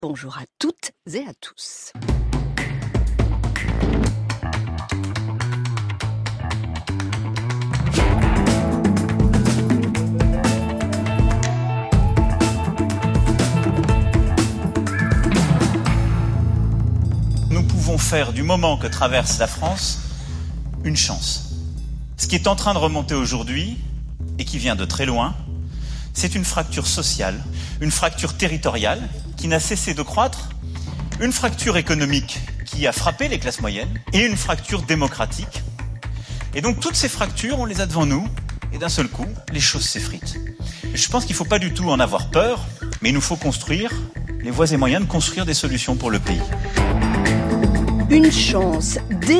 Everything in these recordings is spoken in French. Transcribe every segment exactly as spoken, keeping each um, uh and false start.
Bonjour à toutes et à tous. Nous pouvons faire du moment que traverse la France une chance. Ce qui est en train de remonter aujourd'hui, et qui vient de très loin, c'est une fracture sociale, une fracture territoriale qui n'a cessé de croître, une fracture économique qui a frappé les classes moyennes et une fracture démocratique. Et donc toutes ces fractures, on les a devant nous, et d'un seul coup, les choses s'effritent. Je pense qu'il ne faut pas du tout en avoir peur, mais il nous faut construire les voies et moyens de construire des solutions pour le pays. Une chance,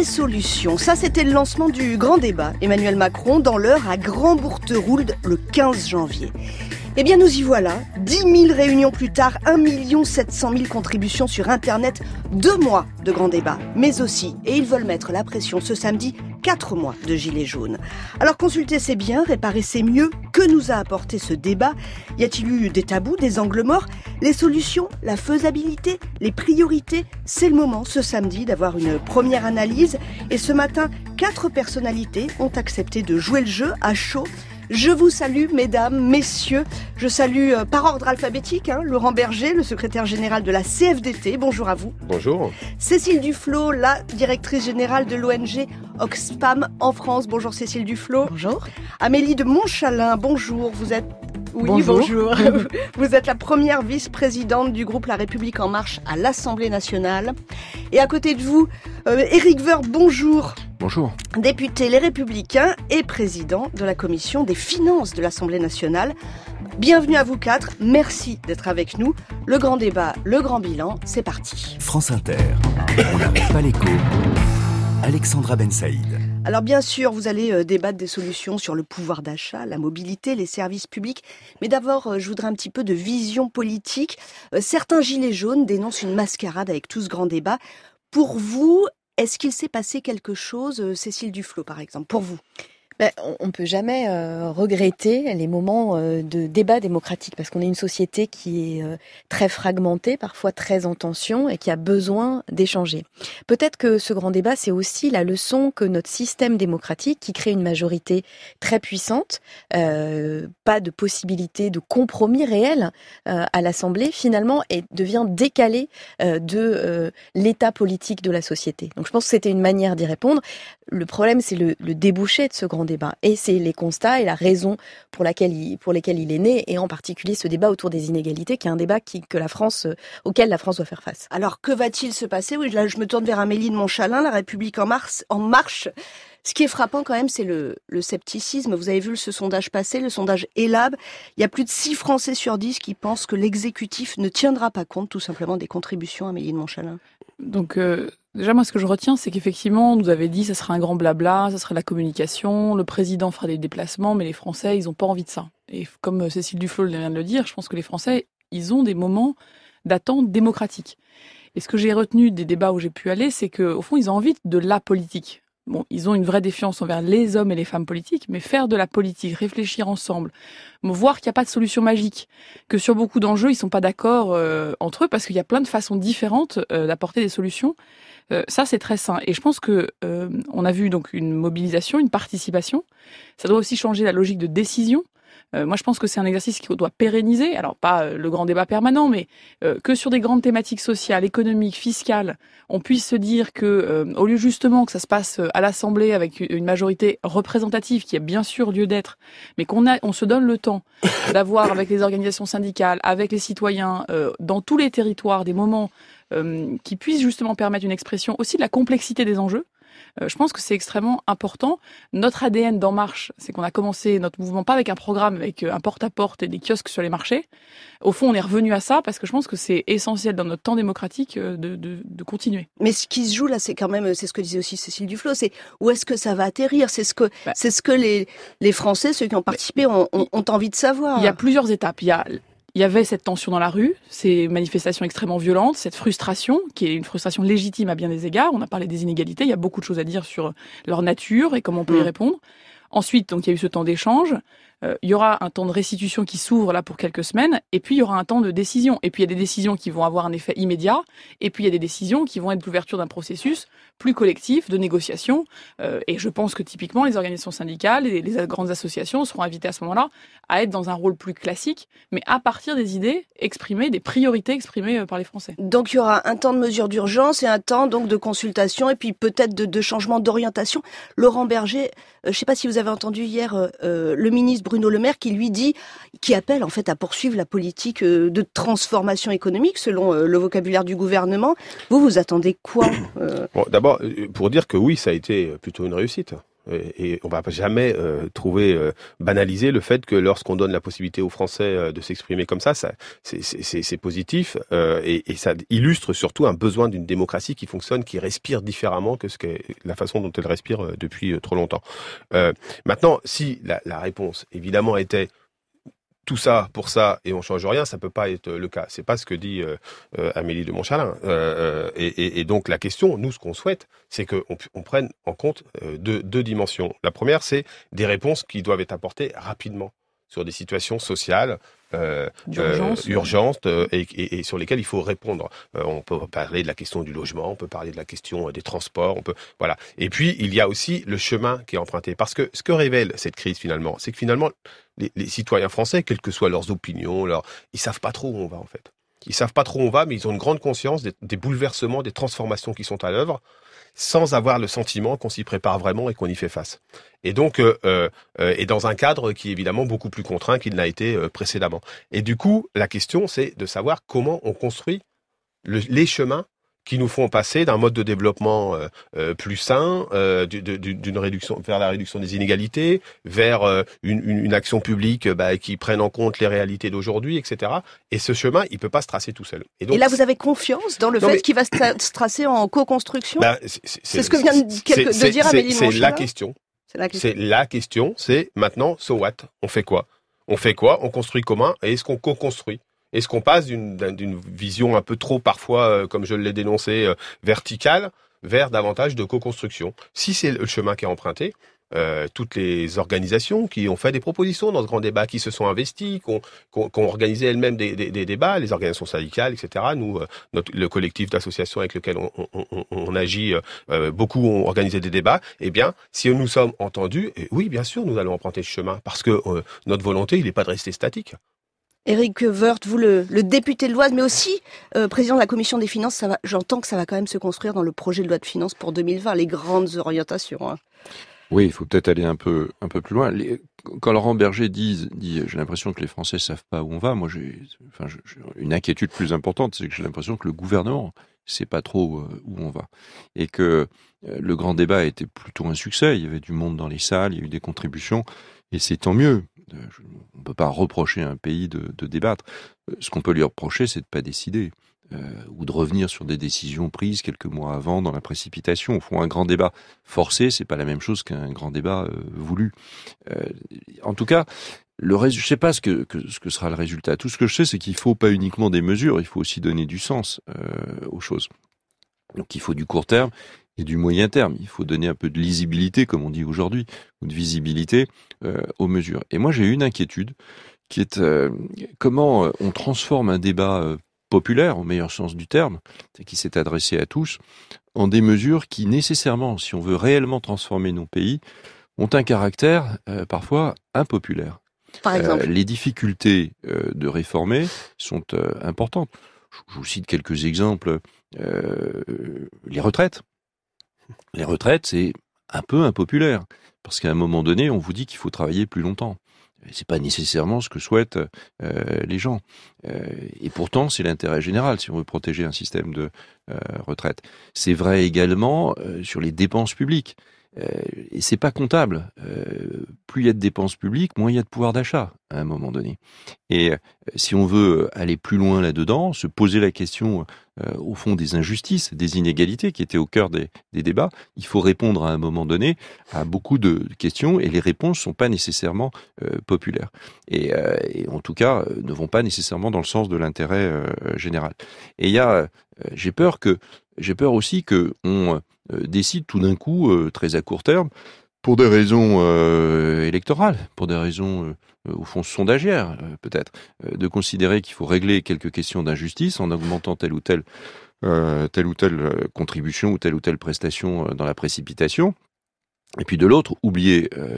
des solutions. Ça, c'était le lancement du grand débat. Emmanuel Macron dans l'heure à Grand-Bourteroulde le quinze janvier. Eh bien, nous y voilà. dix mille réunions plus tard, un million sept cent mille contributions sur Internet, deux mois de grand débat. Mais aussi, et ils veulent mettre la pression ce samedi, quatre mois de gilets jaunes. Alors consulter c'est bien, réparer c'est mieux. Que nous a apporté ce débat ? Y a-t-il eu des tabous, des angles morts ? Les solutions, la faisabilité, les priorités ? C'est le moment ce samedi d'avoir une première analyse. Et ce matin, quatre personnalités ont accepté de jouer le jeu à chaud. Je vous salue, mesdames, messieurs. Je salue euh, par ordre alphabétique, hein, Laurent Berger, le secrétaire général de la C F D T. Bonjour à vous. Bonjour. Cécile Duflot, la directrice générale de l'O N G Oxfam en France. Bonjour Cécile Duflot. Bonjour. Amélie de Montchalin, bonjour. Vous êtes... Oui, bonjour. bonjour. Vous êtes la première vice-présidente du groupe La République En Marche à l'Assemblée nationale. Et à côté de vous, euh, Éric Woerth, bonjour. Bonjour. Député Les Républicains et président de la commission des finances de l'Assemblée nationale. Bienvenue à vous quatre, merci d'être avec nous. Le grand débat, le grand bilan, c'est parti. France Inter, on n'arrête pas l'écho. Alexandra Ben Saïd. Alors bien sûr, vous allez euh, débattre des solutions sur le pouvoir d'achat, la mobilité, les services publics. Mais d'abord, euh, je voudrais un petit peu de vision politique. Euh, certains gilets jaunes dénoncent une mascarade avec tout ce grand débat. Pour vous, est-ce qu'il s'est passé quelque chose, euh, Cécile Duflot par exemple, pour vous ? Ben, on ne peut jamais euh, regretter les moments euh, de débat démocratique parce qu'on est une société qui est euh, très fragmentée, parfois très en tension et qui a besoin d'échanger. Peut-être que ce grand débat, c'est aussi la leçon que notre système démocratique, qui crée une majorité très puissante, euh, pas de possibilité de compromis réel euh, à l'Assemblée, finalement, et devient décalé euh, de euh, l'état politique de la société. Donc je pense que c'était une manière d'y répondre. Le problème, c'est le, le débouché de ce grand débat. Et c'est les constats et la raison pour, laquelle il, pour lesquels il est né, et en particulier ce débat autour des inégalités, qui est un débat qui, que la France, auquel la France doit faire face. Alors, que va-t-il se passer ? Oui, là, je me tourne vers Amélie de Montchalin, La République en, mars, en marche. Ce qui est frappant quand même, c'est le, le scepticisme. Vous avez vu ce sondage passer, le sondage Elab. Il y a plus de six Français sur dix qui pensent que l'exécutif ne tiendra pas compte, tout simplement, des contributions, Amélie de Montchalin. Donc, euh, déjà, moi, ce que je retiens, c'est qu'effectivement, on nous avait dit que ça serait un grand blabla, ça serait la communication, le président fera des déplacements, mais les Français, ils n'ont pas envie de ça. Et comme Cécile Duflot vient de le dire, je pense que les Français, ils ont des moments d'attente démocratique. Et ce que j'ai retenu des débats où j'ai pu aller, c'est qu'au fond, ils ont envie de la politique. Bon, ils ont une vraie défiance envers les hommes et les femmes politiques, mais faire de la politique, réfléchir ensemble, voir qu'il n'y a pas de solution magique, que sur beaucoup d'enjeux, ils sont pas d'accord euh, entre eux, parce qu'il y a plein de façons différentes euh, d'apporter des solutions. Euh, ça, c'est très sain. Et je pense que euh, on a vu donc une mobilisation, une participation. Ça doit aussi changer la logique de décision. Euh, moi, je pense que c'est un exercice qu'on doit pérenniser. Alors, pas euh, le grand débat permanent, mais euh, que sur des grandes thématiques sociales, économiques, fiscales, on puisse se dire que, euh, au lieu justement que ça se passe à l'Assemblée avec une majorité représentative qui a bien sûr lieu d'être, mais qu'on a, on se donne le temps d'avoir avec les organisations syndicales, avec les citoyens, euh, dans tous les territoires, des moments euh, qui puissent justement permettre une expression aussi de la complexité des enjeux. Euh, je pense que c'est extrêmement important. Notre A D N d'En Marche, c'est qu'on a commencé notre mouvement pas avec un programme, avec un porte-à-porte et des kiosques sur les marchés. Au fond, on est revenu à ça parce que je pense que c'est essentiel dans notre temps démocratique de, de, de continuer. Mais ce qui se joue là, c'est quand même, c'est ce que disait aussi Cécile Duflot, c'est où est-ce que ça va atterrir ? C'est ce que, bah, c'est ce que les, les Français, ceux qui ont participé, ont, ont, ont envie de savoir. Il y a plusieurs étapes. Il y a Il y avait cette tension dans la rue, ces manifestations extrêmement violentes, cette frustration, qui est une frustration légitime à bien des égards. On a parlé des inégalités, il y a beaucoup de choses à dire sur leur nature et comment on peut mmh. y répondre. Ensuite, donc, il y a eu ce temps d'échange. euh, il y aura un temps de restitution qui s'ouvre là pour quelques semaines, et puis il y aura un temps de décision. Et puis il y a des décisions qui vont avoir un effet immédiat, et puis il y a des décisions qui vont être l'ouverture d'un processus plus collectif de négociation. Euh, et je pense que typiquement les organisations syndicales et les grandes associations seront invitées à ce moment-là à être dans un rôle plus classique, mais à partir des idées exprimées, des priorités exprimées par les Français. Donc il y aura un temps de mesure d'urgence et un temps donc de consultation et puis peut-être de, de changement d'orientation. Laurent Berger, euh, je ne sais pas si vous avez entendu hier euh, euh, le ministre Bruno Le Maire qui lui dit, qui appelle en fait à poursuivre la politique euh, de transformation économique selon euh, le vocabulaire du gouvernement. Vous, vous attendez quoi euh... Bon, d'abord, pour dire que oui, ça a été plutôt une réussite. Et on va jamais euh, trouver euh, banaliser le fait que lorsqu'on donne la possibilité aux Français euh, de s'exprimer comme ça, ça c'est, c'est, c'est positif euh, et, et ça illustre surtout un besoin d'une démocratie qui fonctionne, qui respire différemment que ce que la façon dont elle respire euh, depuis euh, trop longtemps. Euh, maintenant, si la, la réponse évidemment était tout ça pour ça et on change rien, ça peut pas être le cas. C'est pas ce que dit euh, euh, Amélie de Montchalin. Euh, et, et, et donc la question, nous, ce qu'on souhaite, c'est qu'on on prenne en compte euh, deux, deux dimensions. La première, c'est des réponses qui doivent être apportées rapidement sur des situations sociales euh, d'urgence, euh, urgentes euh, et, et, et sur lesquelles il faut répondre. Euh, on peut parler de la question du logement, on peut parler de la question des transports, on peut voilà. Et puis il y a aussi le chemin qui est emprunté, parce que ce que révèle cette crise finalement, c'est que finalement les, les citoyens français, quelles que soient leurs opinions, leurs, ils savent pas trop où on va en fait. Ils savent pas trop où on va, mais ils ont une grande conscience des, des bouleversements, des transformations qui sont à l'œuvre, sans avoir le sentiment qu'on s'y prépare vraiment et qu'on y fait face. Et donc, euh, euh, et dans un cadre qui est évidemment beaucoup plus contraint qu'il n'a été euh, précédemment. Et du coup, la question, c'est de savoir comment on construit le, les chemins qui nous font passer d'un mode de développement euh, euh, plus sain, euh, d'une réduction vers la réduction des inégalités, vers euh, une, une, une action publique bah, qui prenne en compte les réalités d'aujourd'hui, et cetera. Et ce chemin, il peut pas se tracer tout seul. Et, donc, et là, vous avez confiance dans le non, fait mais... qu'il va se, tra- se tracer en co-construction bah, c'est, c'est, c'est ce que vient de, quelque, de dire Amélie de Montchalin. C'est la question. C'est la question. C'est la question. C'est maintenant, so what ? On fait quoi ? On fait quoi ? On construit comment ? Et est-ce qu'on co-construit ? Est-ce qu'on passe d'une, d'une vision un peu trop, parfois, euh, comme je l'ai dénoncé, euh, verticale, vers davantage de co-construction ? Si c'est le chemin qui est emprunté, euh, toutes les organisations qui ont fait des propositions dans ce grand débat, qui se sont investies, qui ont, qui ont, qui ont organisé elles-mêmes des, des, des débats, les organisations syndicales, et cetera. Nous, euh, notre, le collectif d'associations avec lequel on, on, on, on agit, euh, beaucoup ont organisé des débats. Eh bien, si nous sommes entendus, et oui, bien sûr, nous allons emprunter ce chemin, parce que euh, notre volonté, il n'est pas de rester statique. Éric Woerth, vous le, le député de l'Oise, mais aussi euh, président de la Commission des Finances, ça va, j'entends que ça va quand même se construire dans le projet de loi de finances pour deux mille vingt, les grandes orientations. Hein. Oui, il faut peut-être aller un peu un peu plus loin. Les, quand Laurent Berger dit, dit, j'ai l'impression que les Français savent pas où on va. Moi, j'ai, enfin, j'ai une inquiétude plus importante, c'est que j'ai l'impression que le gouvernement sait pas trop où on va, et que euh, le grand débat a été plutôt un succès. Il y avait du monde dans les salles, il y a eu des contributions, et c'est tant mieux. On ne peut pas reprocher à un pays de, de débattre. Ce qu'on peut lui reprocher, c'est de ne pas décider, euh, ou de revenir sur des décisions prises quelques mois avant dans la précipitation. Au fond, un grand débat forcé, c'est pas la même chose qu'un grand débat euh, voulu. Euh, en tout cas, le rés- je ne sais pas ce que, que, ce que sera le résultat. Tout ce que je sais, c'est qu'il ne faut pas uniquement des mesures, il faut aussi donner du sens euh, aux choses. Donc il faut du court terme et du moyen terme. Il faut donner un peu de lisibilité, comme on dit aujourd'hui, ou de visibilité euh, aux mesures. Et moi, j'ai une inquiétude qui est euh, comment euh, on transforme un débat euh, populaire, au meilleur sens du terme, qui s'est adressé à tous, en des mesures qui, nécessairement, si on veut réellement transformer nos pays, ont un caractère euh, parfois impopulaire. Par exemple, euh, les difficultés euh, de réformer sont euh, importantes. Je vous cite quelques exemples. Euh, les retraites. Les retraites, c'est un peu impopulaire, parce qu'à un moment donné, on vous dit qu'il faut travailler plus longtemps. C'est pas nécessairement ce que souhaitent euh, les gens. Euh, et pourtant, c'est l'intérêt général si on veut protéger un système de euh, retraite. C'est vrai également euh, sur les dépenses publiques. Euh, et c'est pas comptable. Euh, plus il y a de dépenses publiques, moins il y a de pouvoir d'achat à un moment donné. Et euh, si on veut aller plus loin là-dedans, se poser la question euh, au fond des injustices, des inégalités qui étaient au cœur des, des débats, il faut répondre à un moment donné à beaucoup de questions et les réponses sont pas nécessairement euh, populaires. Et, euh, et en tout cas, euh, ne vont pas nécessairement dans le sens de l'intérêt euh, général. Et il y a, euh, j'ai peur que, j'ai peur aussi que on euh, décide tout d'un coup, euh, très à court terme, pour des raisons euh, électorales, pour des raisons euh, au fond sondagières euh, peut-être, euh, de considérer qu'il faut régler quelques questions d'injustice en augmentant telle ou telle euh, telle ou telle contribution ou telle ou telle prestation euh, dans la précipitation. Et puis de l'autre, oublier euh,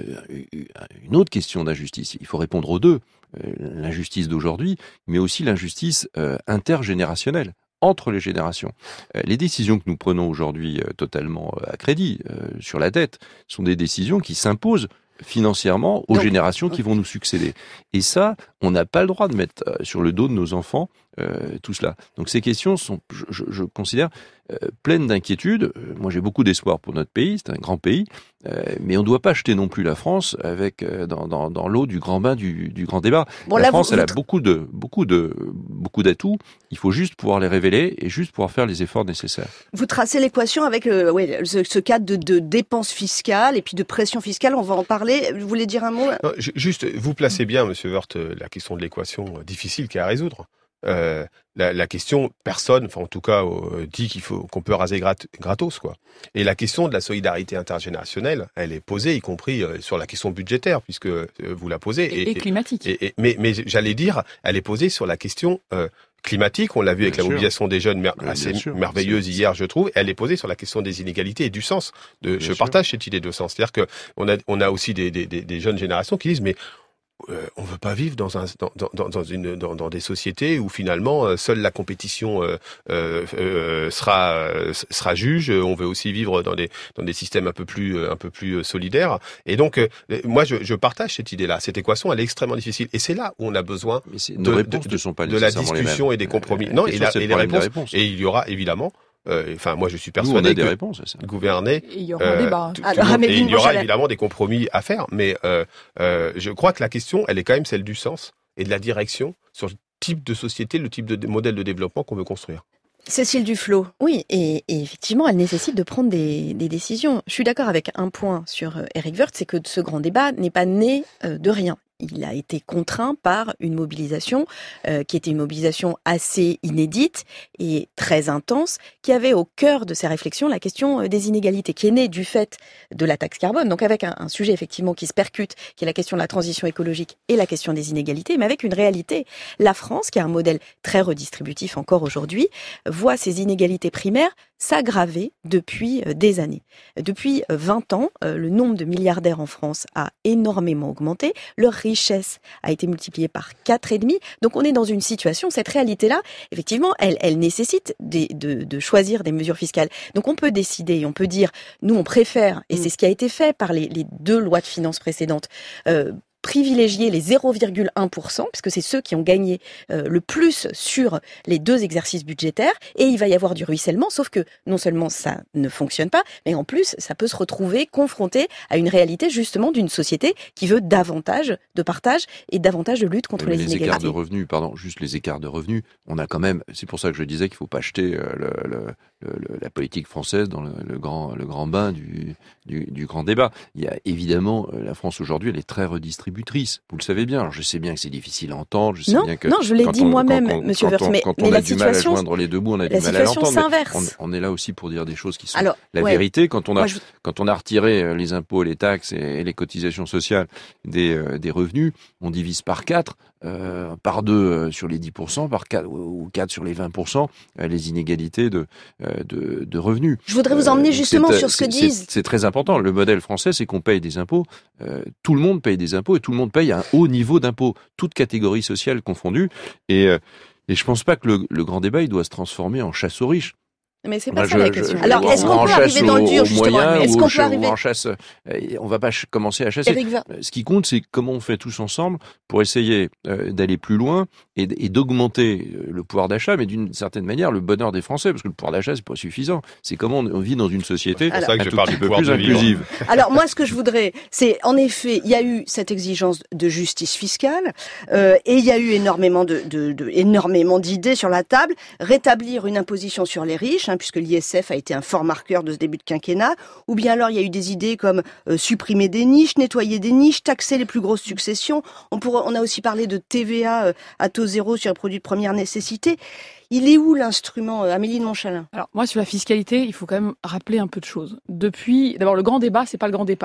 une autre question d'injustice. Il faut répondre aux deux. Euh, l'injustice d'aujourd'hui, mais aussi l'injustice euh, intergénérationnelle, entre les générations. Euh, les décisions que nous prenons aujourd'hui euh, totalement euh, à crédit euh, sur la dette sont des décisions qui s'imposent financièrement aux Donc, générations qui vont nous succéder. Et ça, on n'a pas le droit de mettre euh, sur le dos de nos enfants euh, tout cela. Donc ces questions sont, je, je, je considère, euh, pleines d'inquiétude. Euh, moi, j'ai beaucoup d'espoir pour notre pays, c'est un grand pays, euh, mais on ne doit pas jeter non plus la France avec euh, dans, dans, dans l'eau du grand bain du, du grand débat. Bon, la là, France, vous, elle vous... a beaucoup de beaucoup de beaucoup d'atouts. Il faut juste pouvoir les révéler et juste pouvoir faire les efforts nécessaires. Vous tracez l'équation avec le, ouais, ce, ce cadre de, de dépenses fiscales et puis de pression fiscale. On va en parler. Vous voulez dire un mot? Non, juste, vous placez bien, Monsieur Woerth, la question de l'équation difficile qui est à résoudre. Euh, la, la question, personne, enfin en tout cas, euh, dit qu'il faut qu'on peut raser grat- gratos, quoi. Et la question de la solidarité intergénérationnelle, elle est posée, y compris euh, sur la question budgétaire, puisque euh, vous la posez. Et, et, et climatique. Et, et, mais, mais j'allais dire, elle est posée sur la question euh, climatique. On l'a vu avec bien la sûr. mobilisation des jeunes, mer- assez sûr, merveilleuse hier, je trouve. Elle est posée sur la question des inégalités et du sens. De, je sûr. partage cette idée de sens. C'est-à-dire que on a, on a aussi des, des, des, des jeunes générations qui disent, mais Euh, on veut pas vivre dans un dans dans, dans une dans, dans des sociétés où finalement euh, seule la compétition euh, euh, euh, sera euh, sera juge. On veut aussi vivre dans des dans des systèmes un peu plus un peu plus solidaires. Et donc euh, moi je, je partage cette idée-là. Cette équation elle est extrêmement difficile. Et c'est là où on a besoin de, de, de, de la discussion et des compromis. Euh, non et, la, et les réponses. réponses. Et il y aura évidemment. Euh, enfin, moi, je suis persuadé Nous, on a que des réponses à ça. gouverner, et il y aura un euh, débat. Tout, tout monde, et il y aura évidemment des compromis à faire, mais euh, euh, je crois que la question, elle est quand même celle du sens et de la direction sur le type de société, le type de modèle de développement qu'on veut construire. Cécile Duflot. Oui, et, et effectivement, elle nécessite de prendre des, des décisions. Je suis d'accord avec un point sur euh, Éric Woerth, c'est que ce grand débat n'est pas né euh, de rien. Il a été contraint par une mobilisation euh, qui était une mobilisation assez inédite et très intense, qui avait au cœur de ses réflexions la question des inégalités, qui est née du fait de la taxe carbone, donc avec un, un sujet effectivement qui se percute, qui est la question de la transition écologique et la question des inégalités, mais avec une réalité. La France, qui a un modèle très redistributif encore aujourd'hui, voit ces inégalités primaires s'aggraver depuis des années. Depuis vingt ans, le nombre de milliardaires en France a énormément augmenté, leur richesse a été multipliée par quatre virgule cinq. Donc on est dans une situation, cette réalité-là, effectivement, elle, elle nécessite des, de, de choisir des mesures fiscales. Donc on peut décider, on peut dire, nous on préfère, et c'est ce qui a été fait par les, les deux lois de finances précédentes, euh, privilégier les zéro virgule un pour cent, puisque c'est ceux qui ont gagné euh, le plus sur les deux exercices budgétaires, et il va y avoir du ruissellement, sauf que non seulement ça ne fonctionne pas, mais en plus ça peut se retrouver confronté à une réalité justement d'une société qui veut davantage de partage et davantage de lutte contre mais les, les inégalités. écarts de revenus, pardon, juste les écarts de revenus, on a quand même, c'est pour ça que je disais qu'il ne faut pas jeter euh, le, le, le, la politique française dans le, le, grand, le grand bain du, du, du grand débat. Il y a évidemment, la France aujourd'hui, elle est très redistribuée. Vous le savez bien. Alors, je sais bien que c'est difficile à entendre. Je sais non, bien que non, je l'ai dit on, moi-même, quand, Monsieur Woerth, mais, quand on mais a la du situation, mal à joindre les deux bouts, on a du mal à l'entendre. On, on est là aussi pour dire des choses qui sont Alors, la ouais. vérité. Quand on a, moi, je... quand on a retiré les impôts, les taxes et les cotisations sociales des, euh, des revenus, on divise par quatre, euh, par deux euh, sur les dix pour cent, par quatre ou quatre sur les vingt pour cent, euh, les inégalités de, euh, de, de revenus. Je voudrais vous emmener euh, justement sur ce que disent. C'est très important. Le modèle français, c'est qu'on paye des impôts. Euh, tout le monde paye des impôts et tout le monde paye un haut niveau d'impôts, toutes catégories sociales confondues. Et, euh, et je pense pas que le, le grand débat, il doit se transformer en chasse aux riches. Mais c'est pas Moi, ça je, la question. Je, Alors, est-ce qu'on peut arriver dans le dur, justement? Est-ce qu'on peut arriver en chasse? On va pas ch- commencer à chasser. Va... Ce qui compte, c'est comment on fait tous ensemble pour essayer euh, d'aller plus loin et, et d'augmenter le pouvoir d'achat, mais d'une certaine manière, le bonheur des Français, parce que le pouvoir d'achat, c'est pas suffisant. C'est comment on vit dans une société Alors, un tout petit peu plus inclusive. Alors, moi, ce que je voudrais, c'est, en effet, il y a eu cette exigence de justice fiscale, euh, et il y a eu énormément de, de, de, énormément d'idées sur la table. Rétablir une imposition sur les riches, puisque l'I S F a été un fort marqueur de ce début de quinquennat, ou bien alors il y a eu des idées comme euh, supprimer des niches, nettoyer des niches, taxer les plus grosses successions. On, pourrait, on a aussi parlé de T V A euh, à taux zéro sur les produits de première nécessité. Il est où l'instrument, euh, Amélie de Montchalin? Alors moi, sur la fiscalité, il faut quand même rappeler un peu de choses. Depuis, d'abord, le grand débat, c'est pas le grand départ.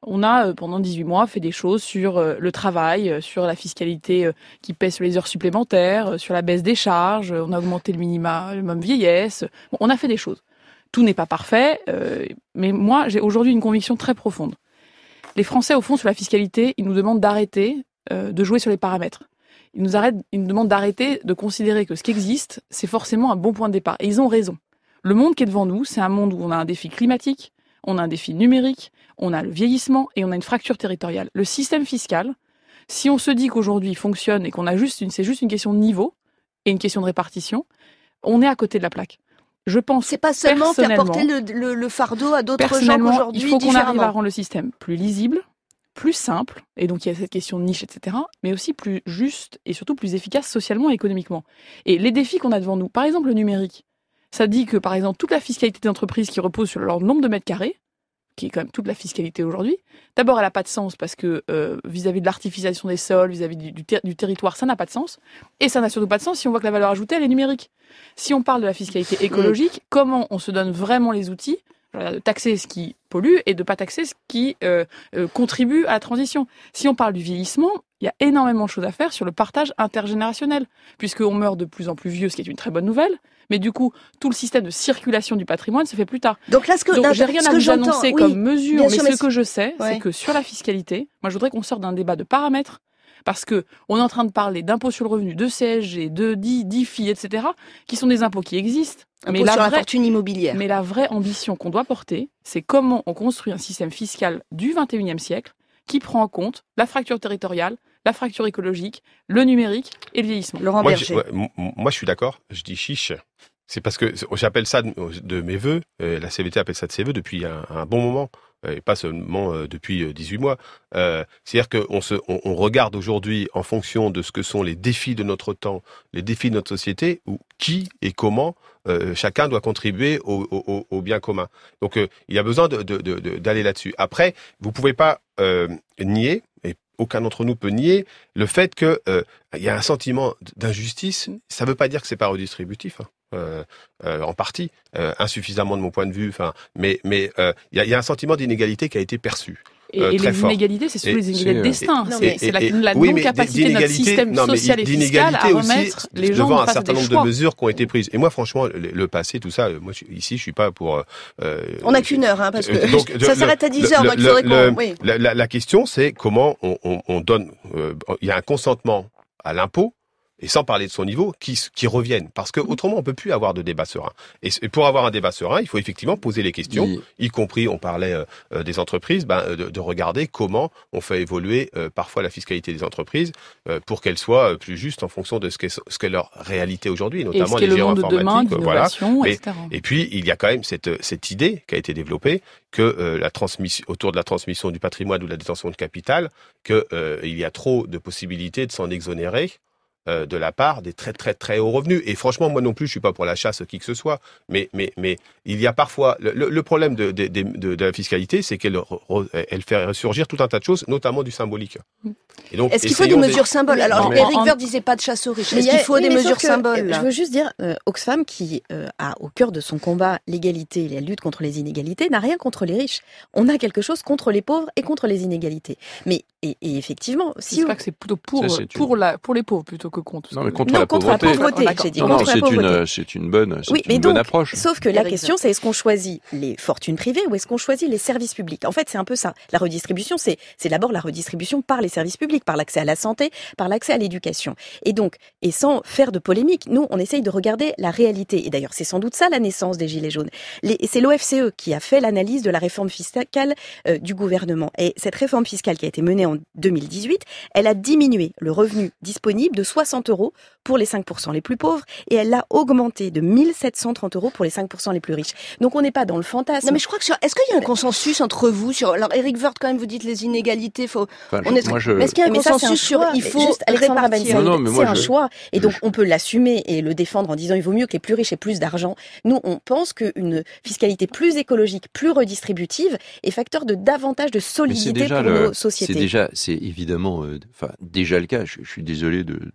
On a, euh, pendant dix-huit mois, fait des choses sur euh, le travail, euh, sur la fiscalité euh, qui pèse sur les heures supplémentaires, euh, sur la baisse des charges, euh, on a augmenté le minima, le minimum vieillesse. Bon, on a fait des choses. Tout n'est pas parfait, euh, mais moi, j'ai aujourd'hui une conviction très profonde. Les Français, au fond, sur la fiscalité, ils nous demandent d'arrêter euh, de jouer sur les paramètres. Ils nous, arrêtent, ils nous demandent d'arrêter de considérer que ce qui existe, c'est forcément un bon point de départ. Et ils ont raison. Le monde qui est devant nous, c'est un monde où on a un défi climatique, on a un défi numérique, on a le vieillissement et on a une fracture territoriale. Le système fiscal, si on se dit qu'aujourd'hui il fonctionne et qu'on a juste une, c'est juste une question de niveau et une question de répartition, on est à côté de la plaque. Je pense c'est pas seulement faire porter le, le, le fardeau à d'autres gens qu'aujourd'hui. Il faut qu'on arrive à rendre le système plus lisible, plus simple, et donc il y a cette question de niche, et cetera, mais aussi plus juste et surtout plus efficace socialement et économiquement. Et les défis qu'on a devant nous, par exemple le numérique, ça dit que, par exemple, toute la fiscalité des entreprises qui repose sur leur nombre de mètres carrés, qui est quand même toute la fiscalité aujourd'hui, d'abord, elle n'a pas de sens parce que euh, vis-à-vis de l'artificialisation des sols, vis-à-vis du, du, ter- du territoire, ça n'a pas de sens. Et ça n'a surtout pas de sens si on voit que la valeur ajoutée, elle est numérique. Si on parle de la fiscalité écologique, comment on se donne vraiment les outils de taxer ce qui pollue et de ne pas taxer ce qui euh, euh, contribue à la transition. Si on parle du vieillissement, il y a énormément de choses à faire sur le partage intergénérationnel, puisqu'on meurt de plus en plus vieux, ce qui est une très bonne nouvelle, mais du coup, tout le système de circulation du patrimoine se fait plus tard. Donc là, ce que, Donc, j'ai rien à vous annoncer oui, comme mesure, mais sûr, ce mais que je sais, ouais. c'est que sur la fiscalité, moi je voudrais qu'on sorte d'un débat de paramètres, parce que on est en train de parler d'impôts sur le revenu, de C S G, de D I F I, et cetera, qui sont des impôts qui existent. Mais la, sur vraie, la fortune immobilière. Mais la vraie ambition qu'on doit porter, c'est comment on construit un système fiscal du vingt et unième siècle qui prend en compte la fracture territoriale, la fracture écologique, le numérique et le vieillissement. Laurent moi, Berger. Je, ouais, moi, je suis d'accord. Je dis chiche. C'est parce que j'appelle ça de, de mes vœux. La C V T appelle ça de ses vœux depuis un, un bon moment. Et pas seulement euh, depuis dix-huit mois. Euh, c'est-à-dire qu'on se, on, on regarde aujourd'hui en fonction de ce que sont les défis de notre temps, les défis de notre société, où qui et comment euh, chacun doit contribuer au, au, au bien commun. Donc euh, il y a besoin de, de, de, de, d'aller là-dessus. Après, vous pouvez pas euh, nier, et aucun d'entre nous peut nier, le fait qu'il euh, y a un sentiment d'injustice. Ça veut pas dire que c'est pas redistributif. Hein. Euh, euh, en partie, euh, insuffisamment de mon point de vue. Enfin, mais mais il euh, y, a, y a un sentiment d'inégalité qui a été perçu. Et, euh, et très les fort. inégalités, c'est surtout et, les inégalités de destin. Et, c'est et, c'est la, et, la oui, non-capacité de notre système non, social et fiscal à remettre les gens devant un face certain à des nombre choix. de mesures qui ont été prises. Et moi, franchement, le, le passé, tout ça, moi, je, ici, je suis pas pour. Euh, on n'a qu'une heure, hein, parce que donc, ça le, s'arrête à dix le, heures, donc il faudrait le, qu'on. Oui. La, la, la question, c'est comment on, on, on donne. Il euh, y a un consentement à l'impôt. Et sans parler de son niveau, qui, qui reviennent. Parce que autrement, on peut plus avoir de débat serein. Et, et pour avoir un débat serein, il faut effectivement poser les questions, oui. y compris, on parlait euh, des entreprises, ben, de, de regarder comment on fait évoluer euh, parfois la fiscalité des entreprises euh, pour qu'elle soit plus juste en fonction de ce qu'est, ce qu'est leur réalité aujourd'hui, notamment les géants informatiques. De demain, voilà. Mais, et puis, il y a quand même cette, cette idée qui a été développée que euh, la transmission, autour de la transmission du patrimoine ou de la détention de capital, qu'il euh, y a trop de possibilités de s'en exonérer. Euh, de la part des très très très hauts revenus. Et franchement, moi non plus, je suis pas pour la chasse qui que ce soit. Mais mais mais il y a parfois le, le problème de, de, de, de la fiscalité, c'est qu'elle elle fait ressurgir tout un tas de choses, notamment du symbolique. Et donc, est-ce qu'il faut des mesures des... symboles? Alors, mais, Éric en... Woerth disait pas de chasse aux riches. Est-ce qu'il faut oui, des mesures que, symboles là? Je veux juste dire, euh, Oxfam, qui euh, a au cœur de son combat l'égalité et la lutte contre les inégalités, n'a rien contre les riches. On a quelque chose contre les pauvres et contre les inégalités. Mais et, et effectivement, si c'est on... pas que c'est plutôt pour ça, pour une... la pour les pauvres plutôt que contre. Non, mais contre non, la contre pauvreté. la pauvreté, j'ai dit non, contre non, la c'est pauvreté. Une, c'est une bonne, c'est oui, une donc, bonne approche. Sauf que la question, c'est est-ce qu'on choisit les fortunes privées ou est-ce qu'on choisit les services publics? En fait, c'est un peu ça. La redistribution, c'est c'est d'abord la redistribution par les services publics, par l'accès à la santé, par l'accès à l'éducation. Et donc, et sans faire de polémique, nous, on essaye de regarder la réalité. Et d'ailleurs, c'est sans doute ça la naissance des Gilets jaunes. Les, et c'est l'O F C E qui a fait l'analyse de la réforme fiscale euh, du gouvernement. Et cette réforme fiscale qui a été menée en deux mille dix-huit, elle a diminué le revenu disponible de soixante euros pour les cinq pour cent les plus pauvres et elle l'a augmenté de mille sept cent trente euros pour les cinq pour cent les plus riches. Donc, on n'est pas dans le fantasme. Non, mais je crois que sur... Est-ce qu'il y a un consensus entre vous sur... Alors, Éric Woerth, quand même, vous dites les inégalités, faut... Enfin, on est... moi, je... Mais est-ce qu'il y a un mais consensus ça, un sur il faut juste Alexandra répartir Ben non, non, c'est un je... choix. Et donc, je... on peut l'assumer et le défendre en disant il vaut mieux que les plus riches aient plus d'argent. Nous, on pense qu'une fiscalité plus écologique, plus redistributive est facteur de davantage de solidité pour le... nos sociétés. C'est déjà, c'est évidemment, euh, enfin, déjà le cas. Je, je suis désolé de, de,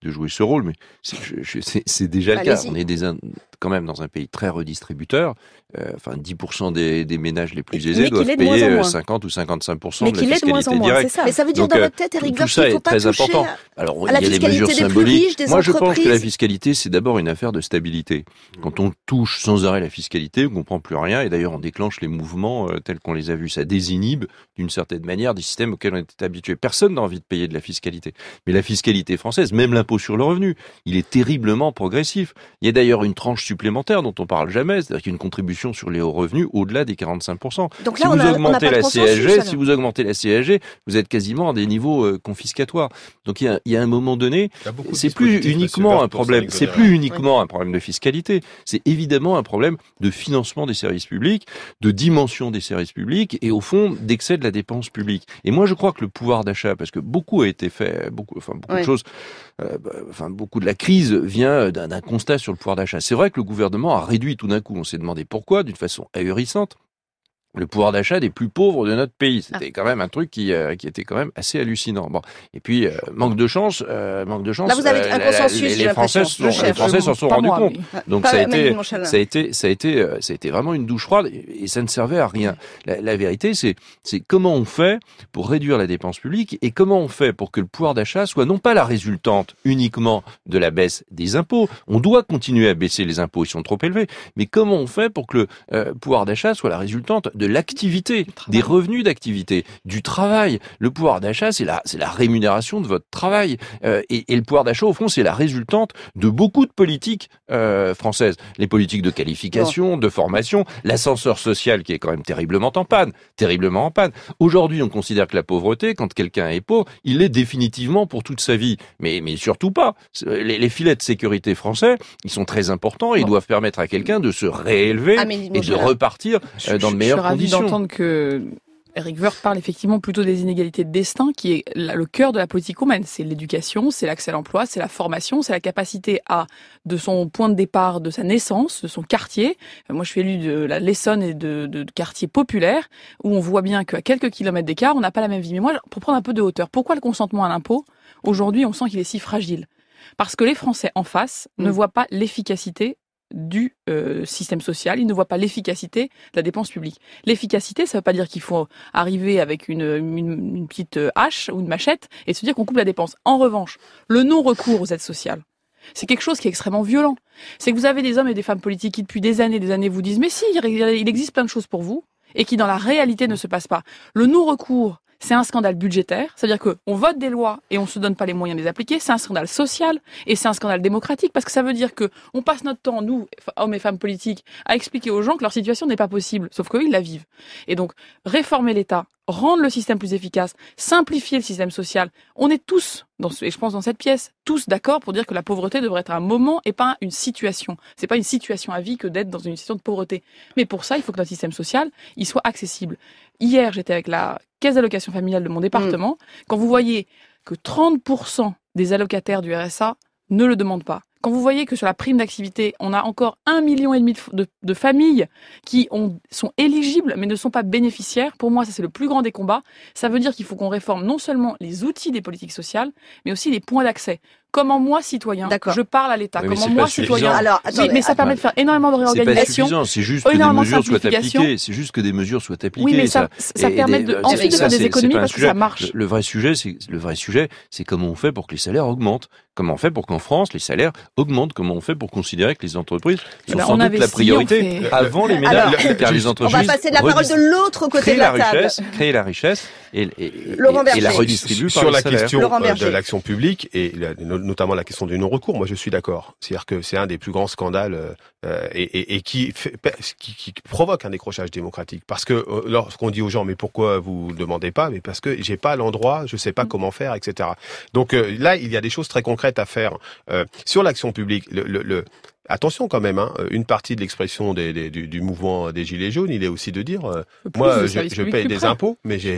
de jouer ce rôle, mais c'est, je, je, c'est, c'est déjà Allez-y. le cas. On est des, quand même dans un pays très redistributeur. Euh, enfin, dix pour cent des, des ménages les plus aisés mais doivent qu'il payer moins moins. cinquante ou cinquante-cinq pour cent Mais de qu'il la est de moins fiscalité en moins, directe. c'est ça. Mais ça veut dire Donc, dans euh, votre tête, Éric tout Woerth, ça qu'il ne faut est pas très toucher important. à, Alors, à la il y a des fiscalité mesures des plus symboliques. riches, des Moi, je pense entreprises. que la fiscalité, c'est d'abord une affaire de stabilité. Quand on touche sans arrêt la fiscalité, on ne comprend plus rien. Et d'ailleurs, on déclenche les mouvements euh, tels qu'on les a vus. Ça désinhibe, d'une certaine manière, des systèmes auxquels on était habitué. Personne n'a envie de payer de la fiscalité. Mais la fiscalité française, même l'impôt sur le revenu, il est terriblement progressif. Il y a d'ailleurs une tranche supplémentaire dont on parle jamais, c'est-à-dire qu'il y a une contribution sur les hauts revenus au-delà des quarante-cinq pour cent. Donc Si là, vous on a, on a augmentez pas de la C S G, consensus, si vous augmentez la C S G, vous êtes quasiment à des niveaux euh, confiscatoires. Donc il y a, il y a un moment donné, Il y a beaucoup de c'est plus dispositifs, uniquement monsieur un Woerth, pour problème, s'en c'est exonérer. plus uniquement un problème de fiscalité, c'est évidemment un problème de financement des services publics, de dimension des services publics et au fond d'excès de la dépense publique. Et moi je crois que le pouvoir d'achat, parce que beaucoup a été fait, beaucoup, enfin beaucoup Oui. de choses, euh, bah, enfin beaucoup de la crise vient d'un, d'un constat sur le pouvoir d'achat. C'est vrai que le gouvernement a réduit tout d'un coup. On s'est demandé pourquoi, d'une façon ahurissante, le pouvoir d'achat des plus pauvres de notre pays. C'était quand même un truc qui euh, qui était quand même assez hallucinant. Bon, et puis euh, manque de chance, euh, manque de chance. Là, vous avez euh, un la- la- consensus, les, j'ai les Français, l'impression. sont, Le les chef. Français s'en sont Pas rendus moi, compte. mais- Donc Pas ça a Maëlys été, Monchalin. ça a été, ça a été, euh, ça a été vraiment une douche froide et, et ça ne servait à rien. La, la vérité, c'est, c'est comment on fait pour réduire la dépense publique et comment on fait pour que le pouvoir d'achat soit non pas la résultante uniquement de la baisse des impôts. On doit continuer à baisser les impôts, ils sont trop élevés. Mais comment on fait pour que le euh, pouvoir d'achat soit la résultante de l'activité, des revenus d'activité, du travail. Le pouvoir d'achat, c'est la, c'est la rémunération de votre travail. Euh, et, et le pouvoir d'achat, au fond, c'est la résultante de beaucoup de politiques euh, françaises. Les politiques de qualification, de formation, l'ascenseur social qui est quand même terriblement en panne, terriblement en panne. Aujourd'hui, on considère que la pauvreté, quand quelqu'un est pauvre, il l'est définitivement pour toute sa vie. Mais, mais surtout pas. Les, les filets de sécurité français, ils sont très importants et ils Bon. doivent permettre à quelqu'un de se réélever Amélie et de Monchalin. repartir euh, dans de meilleures Je suis ravie conditions. d'entendre que Éric Woerth parle effectivement plutôt des inégalités de destin, qui est la- le cœur de la politique humaine. C'est l'éducation, c'est l'accès à l'emploi, c'est la formation, c'est la capacité à, de son point de départ, de sa naissance, de son quartier. Euh, Moi, je suis élue de la l'Essonne et de, de, de quartiers populaires, où on voit bien qu'à quelques kilomètres d'écart, on n'a pas la même vie. Mais moi, pour prendre un peu de hauteur, pourquoi le consentement à l'impôt, aujourd'hui, on sent qu'il est si fragile? Parce que les Français en face ne Mm. voient pas l'efficacité du euh, système social, ils ne voient pas l'efficacité de la dépense publique. L'efficacité, ça ne veut pas dire qu'il faut arriver avec une, une, une petite hache ou une machette et se dire qu'on coupe la dépense. En revanche, le non-recours aux aides sociales, c'est quelque chose qui est extrêmement violent. C'est que vous avez des hommes et des femmes politiques qui, depuis des années et des années, vous disent « Mais si, il existe plein de choses pour vous », et qui, dans la réalité, ne se passent pas. Le non-recours, c'est un scandale budgétaire, c'est-à-dire qu'on vote des lois et on ne se donne pas les moyens de les appliquer, c'est un scandale social et c'est un scandale démocratique, parce que ça veut dire que on passe notre temps, nous, hommes et femmes politiques, à expliquer aux gens que leur situation n'est pas possible, sauf qu'eux, ils la vivent. Et donc, réformer l'État, rendre le système plus efficace, simplifier le système social, on est tous, dans ce, et je pense dans cette pièce, tous d'accord pour dire que la pauvreté devrait être un moment et pas une situation. C'est pas une situation à vie que d'être dans une situation de pauvreté. Mais pour ça, il faut que notre système social, il soit accessible. Hier, j'étais avec la caisse d'allocation familiale de mon département. Mmh. Quand vous voyez que trente pour cent des allocataires du R S A ne le demandent pas, quand vous voyez que sur la prime d'activité, on a encore un million et demi de, de, de familles qui ont, sont éligibles mais ne sont pas bénéficiaires, pour moi, ça c'est le plus grand des combats. Ça veut dire qu'il faut qu'on réforme non seulement les outils des politiques sociales, mais aussi les points d'accès. Comment moi, citoyen, D'accord. je parle à l'État, Oui, comment moi, citoyen... Alors, oui, attendez, mais ça attendez. permet de faire énormément de réorganisation. C'est pas suffisant, c'est juste que des énormément de mesures soient simplification. appliquées. C'est juste que des mesures soient appliquées. Oui, mais ça, ça, ça et permet des- de, c'est- ensuite de ça, faire des c'est- économies c'est pas un parce que sujet. ça marche. Le, le vrai sujet, c'est le vrai sujet, c'est comment on fait pour que les salaires augmentent. Comment on fait pour qu'en France les salaires augmentent. Comment on fait pour considérer que les entreprises sont ben, sans on doute la investit, priorité on fait- avant les Alors, ménages, car les juste- On entreprises va passer de la parole de l'autre côté créent de la la table. richesse, créent la richesse et, et, et- Laurent et la Berger. redistribuent par Sur les la salaires. question Laurent euh, de Berger. l'action publique et la- no- notamment la question du non-recours, moi je suis d'accord. C'est-à-dire que c'est un des plus grands scandales euh, et, et, et qui, fait, qui, qui provoque un décrochage démocratique. Parce que euh, lorsqu'on dit aux gens mais pourquoi vous ne demandez pas, mais parce que j'ai pas l'endroit, je sais pas comment faire, et cetera. Donc euh, là il y a des choses très concrètes à faire euh, sur l'action publique. Le, le, le Attention quand même, hein, une partie de l'expression des, des, du, du mouvement des Gilets jaunes, il est aussi de dire, euh, Plus moi de je, services je publics paye plus des près. impôts, mais j'ai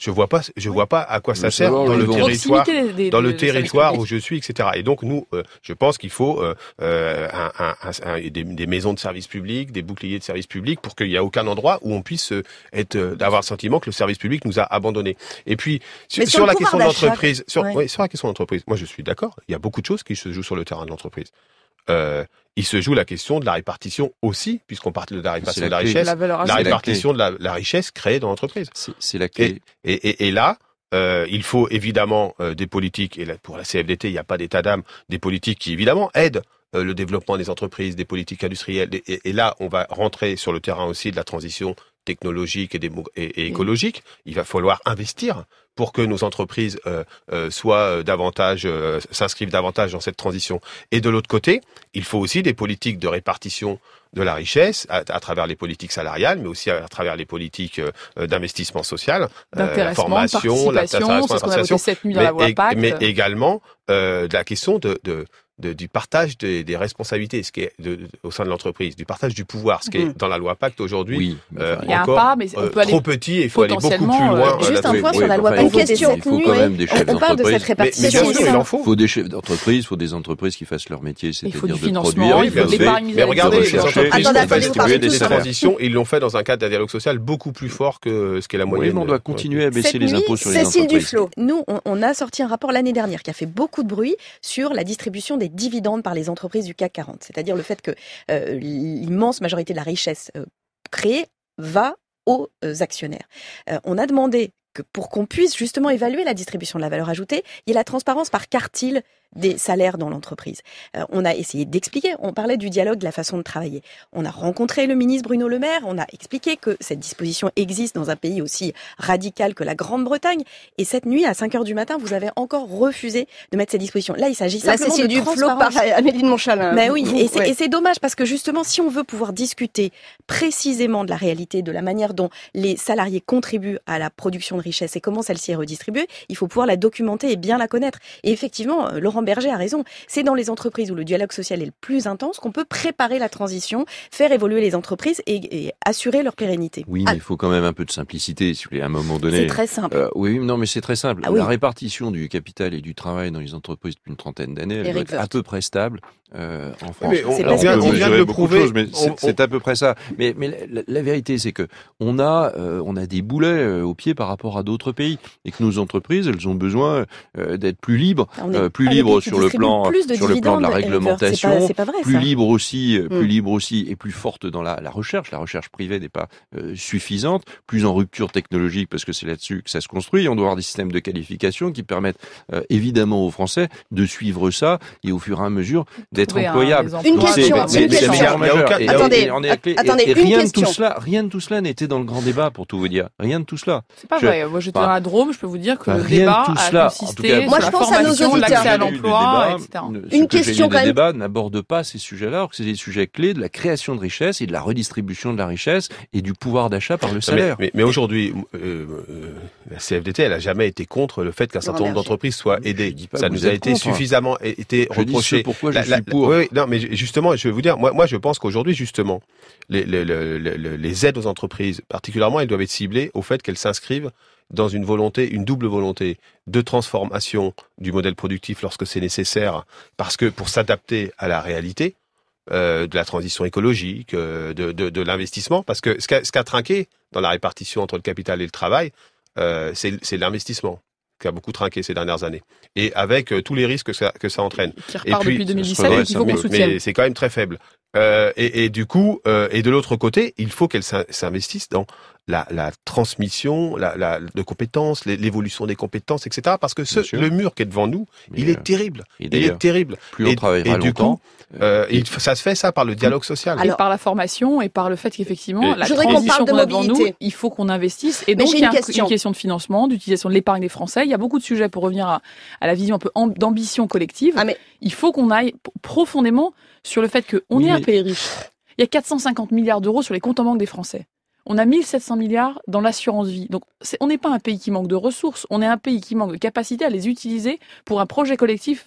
je vois pas, je vois pas à quoi ça Le sert savoir, dans le le vent. territoire, Proximité des- dans des- le des territoire services où je suis, et cetera. Et donc nous, euh, je pense qu'il faut euh, euh, un, un, un, un- des, des maisons de services publics, des boucliers de services publics, pour qu'il y ait aucun endroit où on puisse euh, être, euh, d'avoir le sentiment que le service public nous a abandonnés. Et puis sur, Mais sur sur le la pouvoir question de d'achat, l'entreprise, sur, ouais. oui, sur la question de l'entreprise, moi je suis d'accord. Il y a beaucoup de choses qui se jouent sur le terrain de l'entreprise. Euh, il se joue la question de la répartition aussi, puisqu'on parle de la répartition C'est de la la clé. richesse, La valeur la ajoutée. C'est la répartition de la, la richesse créée dans l'entreprise. C'est, c'est la clé. Et, et, et là, euh, il faut évidemment euh, des politiques, et là, pour la C F D T, il n'y a pas d'état d'âme, des politiques qui évidemment aident euh, le développement des entreprises, des politiques industrielles. Et, et, et là, on va rentrer sur le terrain aussi de la transition technologique et, démo- et, et écologique. Il va falloir investir pour que nos entreprises euh, euh, soient davantage, euh, s'inscrivent davantage dans cette transition. Et de l'autre côté, il faut aussi des politiques de répartition de la richesse à, à travers les politiques salariales, mais aussi à, à travers les politiques euh, d'investissement social, euh, la D'intéressement, de formation, la participation, c'est ce qu'on a voté cette nuit dans la loi mais, Pacte. mais également euh, de la question de, de, de, du partage des, des responsabilités, ce qui est de, de, au sein de l'entreprise, du partage du pouvoir, ce qui Mhm. est dans la loi Pacte aujourd'hui. Oui. Euh, Il y a un encore, pas, mais on euh, peut aller trop petit et il faut aller beaucoup plus potentiellement, loin. euh, Juste un là-dessus. point oui, sur la loi enfin, Pacte il faut- de cette il faut nuit. quand même des chefs On parle de d'entreprise. cette Mais, mais répartition. bien sûr, aussi, il hein. en faut. Il faut des chefs d'entreprise, il faut des entreprises qui fassent leur métier, Il c'est-à-dire faut du de financement, produire, il faut de bien l'épargne Mais vis-à-vis regardez, de les rechercher. entreprises Attendez, ont attendez, vous distribué parlez des de ça. transitions, ils l'ont fait dans un cadre d'un dialogue social beaucoup plus fort que ce qu'est la Oui, moyenne. mais on doit continuer à baisser Cette les nuit, impôts sur les Cécile entreprises. Duflot. Nous, on, on a sorti un rapport l'année dernière qui a fait beaucoup de bruit sur la distribution des dividendes par les entreprises du C A C quarante. C'est-à-dire le fait que euh, l'immense majorité de la richesse euh, créée va aux euh, actionnaires. Euh, on a demandé que pour qu'on puisse justement évaluer la distribution de la valeur ajoutée, il y ait la transparence par quartile des salaires dans l'entreprise. Euh, on a essayé d'expliquer, on parlait du dialogue, de la façon de travailler. On a rencontré le ministre Bruno Le Maire, on a expliqué que cette disposition existe dans un pays aussi radical que la Grande-Bretagne. Et cette nuit, à cinq heures du matin, vous avez encore refusé de mettre cette disposition. Là, il s'agit La simplement Cécile de Duflot transparence. par Amélie de Montchalin. Mais oui, Vous, et c'est, ouais. et c'est dommage parce que justement, si on veut pouvoir discuter précisément de la réalité, de la manière dont les salariés contribuent à la production de richesse et comment celle-ci est redistribuée, il faut pouvoir la documenter et bien la connaître. Et effectivement, euh, Laurent Berger a raison. C'est dans les entreprises où le dialogue social est le plus intense qu'on peut préparer la transition, faire évoluer les entreprises et, et assurer leur pérennité. Oui, mais il faut quand même un peu de simplicité, si vous voulez, à un moment donné. C'est très simple. Euh, oui, non, mais c'est très simple. Ah oui. La répartition du capital et du travail dans les entreprises depuis une trentaine d'années, elle Eric doit être à Woerth. peu près stable euh, en France. mais on- C'est Alors, on vient- peut on vient de mesurer le beaucoup prouver. choses, mais c'est, On- c'est à peu près ça. Mais, mais la, la- la vérité, c'est que on a, euh, on a des boulets euh, aux pieds par rapport à d'autres pays, et que nos entreprises, elles ont besoin euh, d'être plus libres, On est euh, plus pas des libres pays qui sur le distribuent plan, plus de sur le plan de la dividendes, Eric Woerth. réglementation, C'est pas, c'est pas vrai, plus ça. libre aussi, euh, plus Mm. libre aussi, et plus forte dans la, la recherche. La recherche privée n'est pas euh, suffisante, plus en rupture technologique parce que c'est là-dessus que ça se construit. On doit avoir des systèmes de qualification qui permettent euh, évidemment aux Français de suivre ça et au fur et à mesure d'être Trouver un- employables. des Une emplois question, qui une permettent- C'est- c'est question. majeur, Il y a aucun- et- Attendez, et on est à clé- et- attendez, et une rien de question. tout cela, rien de tout cela n'était dans le grand débat pour tout vous dire. Rien de tout cela. C'est pas Je- vrai. Moi, j'étais enfin, dans la Drôme, je peux vous dire que enfin, le rien de débat tout a cela. En consisté tout cas, sur Moi, la je pense à nos formation, auditeurs. l'accès à Le l'emploi, débat, et cetera. ne- ce Une que j'ai question lu, quand le même. débat n'aborde pas ces sujets-là, alors que c'est des sujets clés de la création de richesse et de la redistribution de la richesse et du pouvoir d'achat par le Mais, salaire. mais, mais aujourd'hui, euh, euh, la C F D T, elle a jamais été contre le fait qu'un certain Laurent nombre Berger. d'entreprises soient Je aidées. dis pas Ça que nous vous a êtes été contre. suffisamment été Je dis reproché. ce pourquoi je La- suis la- pour. Oui, oui, non, mais justement, je vais vous dire, moi, moi, je pense qu'aujourd'hui, justement, les, les, les, les, les aides aux entreprises, particulièrement, elles doivent être ciblées au fait qu'elles s'inscrivent dans une volonté, une double volonté de transformation du modèle productif lorsque c'est nécessaire, parce que pour s'adapter à la réalité euh, de la transition écologique, euh, de, de, de l'investissement, parce que ce qu'a, ce qu'a trinqué dans la répartition entre le capital et le travail, euh, c'est, c'est l'investissement qui a beaucoup trinqué ces dernières années, et avec euh, tous les risques que ça, que ça entraîne. Qui repart Et puis, depuis deux mille dix-sept faudrait et qu'il faut ça, qu'on mais- soutienne. Mais c'est quand même très faible. Euh, et, et du coup, euh, et de l'autre côté, il faut qu'elles s'in- s'investissent dans la, la transmission, la, la, de compétences, l'é- l'évolution des compétences, et cetera. Parce que ce, Bien sûr. le mur qui est devant nous, Mais, il euh, est terrible. et Il d'ailleurs, est terrible. plus on et, travaillera et du longtemps, coup, euh, il f- ça se fait ça par le dialogue social. Et par la formation et par le fait qu'effectivement, Et- la Je voudrais qu'on transition parle de qu'on a devant nous, mobilité. il faut qu'on investisse. Et Mais donc, j'ai il y a une un- question. une question de financement, d'utilisation de l'épargne des Français. Il y a beaucoup de sujets pour revenir à, à la vision un peu am- d'ambition collective. Ah, mais- Il faut qu'on aille p- profondément sur le fait qu'on Oui, est un mais- pays riche. Il y a quatre cent cinquante milliards d'euros sur les comptes en banque des Français. On a mille sept cents milliards dans l'assurance vie. Donc, c'est, on n'est pas un pays qui manque de ressources. On est un pays qui manque de capacité à les utiliser pour un projet collectif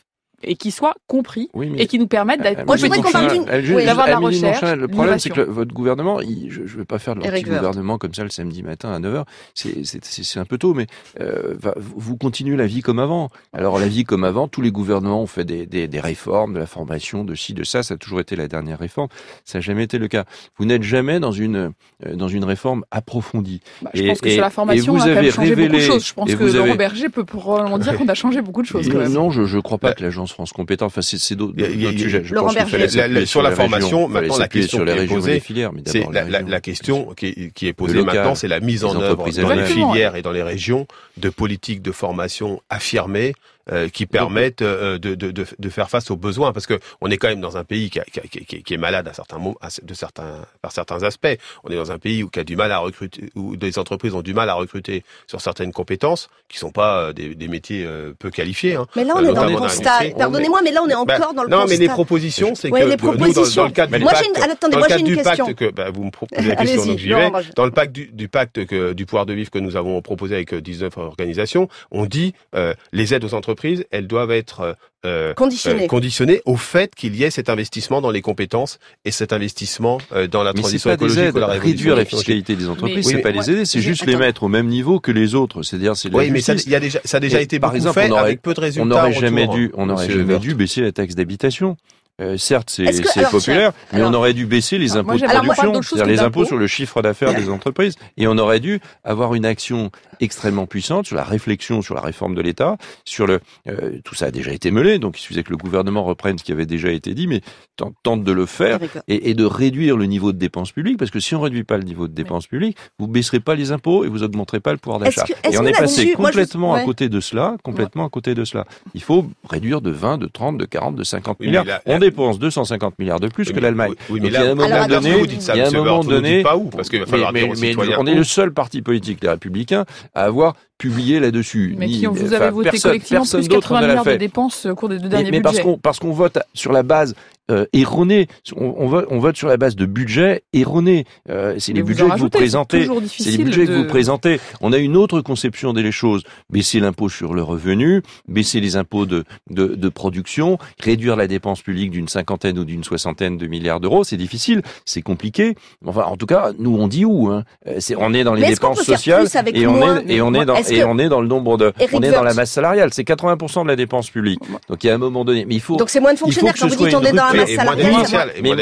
et qui soient compris oui, mais... et qui nous permettent d'être Moi, je voudrais qu'on parle d'une... Oui, d'avoir la Amélie recherche. Monchalin, le problème, c'est que le, votre gouvernement, il, je ne vais pas faire de Éric l'anti-gouvernement comme ça le samedi matin à neuf heures, c'est, c'est, c'est, c'est un peu tôt, mais euh, va, vous continuez la vie comme avant. Alors la vie comme avant, tous les gouvernements ont fait des, des, des réformes, de la formation, de ci, de ça, ça a toujours été la dernière réforme, ça n'a jamais été le cas. Vous n'êtes jamais dans une, euh, dans une réforme approfondie. Bah, je et, pense que et, sur la formation, on a quand même changé révélé, beaucoup de choses. Je pense que Laurent avez... Berger peut probablement dire qu'on a changé beaucoup de choses. Quand même. Non, je ne crois pas que l'agence France compétente, enfin c'est, c'est d'autres, d'autres sujets. Je Laurent pense qu'il fallait la, la, sur la formation, maintenant la question sur les qui est régions posée, et les filières, mais c'est la, la, la question qui est, qui est posée maintenant, c'est la mise en œuvre dans les filières et dans les régions de politiques de formation affirmées euh, qui permettent euh, de, de, de, de faire face aux besoins, parce que on est quand même dans un pays qui, a, qui, a, qui, qui est malade à certains moments, de certains, par certains aspects. On est dans un pays où qui a du mal à recruter, où des entreprises ont du mal à recruter sur certaines compétences qui sont pas des, des métiers euh, peu qualifiés. Hein. Mais là, on euh, est dans le constat. Pardonnez-moi, mais là, on est encore bah, dans le non, constat. Non, mais les propositions, c'est ouais, que les propositions. nous, dans, dans le cadre du moi, pacte, j'ai une... attendez, dans moi, le cadre j'ai une du question. pacte que bah, vous me proposez la question, donc j'y vais. Dans le pacte du, du pacte que, du pouvoir de vivre que nous avons proposé avec dix-neuf organisations, on dit euh, les aides aux entreprises, elles doivent être euh, conditionnées. Euh, conditionnées au fait qu'il y ait cet investissement dans les compétences et cet investissement euh, dans la mais transition c'est pas écologique des aides. ou la révolution. Réduire la fiscalité des entreprises, mais, c'est oui, pas les aider, c'est juste attends. les mettre au même niveau que les autres. C'est-à-dire, c'est de la oui, justice. mais ça, y a déjà, ça a déjà et été par beaucoup exemple, fait on aurait, avec peu de résultats. On n'aurait jamais dû, on n'aurait jamais dû baisser la taxe d'habitation. Euh, certes, c'est, que, c'est alors, populaire, mais alors, on aurait dû baisser les impôts moi, de alors, production, c'est-à-dire les impôts d'impôts. sur le chiffre d'affaires des entreprises, et on aurait dû avoir une action extrêmement puissante sur la réflexion sur la réforme de l'État, sur le euh, tout ça a déjà été mené, donc il suffisait que le gouvernement reprenne ce qui avait déjà été dit, mais tente de le faire et, et de réduire le niveau de dépenses publiques, parce que si on réduit pas le niveau de dépenses publiques, vous baisserez pas les impôts et vous augmenterez pas le pouvoir d'achat. Est-ce que, est-ce et on est passé complètement moi, je... ouais. à côté de cela, complètement ouais. à côté de cela. Il faut réduire de vingt, de trente, de quarante, de cinquante oui, milliards. Là, on là... dépense deux cent cinquante milliards de plus oui, que l'Allemagne. Oui, mais donc, là, il y a un moment alors, donné, vous dites ça, il y a un moment Berthe, donné, pas où, parce qu'il va falloir mais, dire aux mais, citoyens. On est le seul parti politique, les Républicains, à avoir publié là-dessus. Mais Ni, qui ont, vous enfin, avez voté personne, collectivement personne plus quatre-vingts milliards de fait. dépenses au cours des deux derniers mais, mais budgets. parce qu'on, parce qu'on vote sur la base euh, erronée, on, on, vote, on vote sur la base de budgets erronés. Euh, c'est les budgets que vous présentez. C'est les budgets de... que vous présentez. On a une autre conception des choses. Baisser l'impôt sur le revenu, baisser les impôts de, de, de production, réduire la dépense publique d'une cinquantaine ou d'une soixantaine de milliards d'euros. C'est difficile, c'est compliqué. Enfin, en tout cas, nous on dit où. Hein. C'est, on est dans les mais dépenses sociales et on est et on est dans et on est dans le nombre de, Eric on est Woerth. dans la masse salariale. C'est quatre-vingts pour cent de la dépense publique. Donc il y a un moment donné, mais il faut. Donc c'est moins de fonctionnaires quand vous dites on est dans la masse salariale. Mais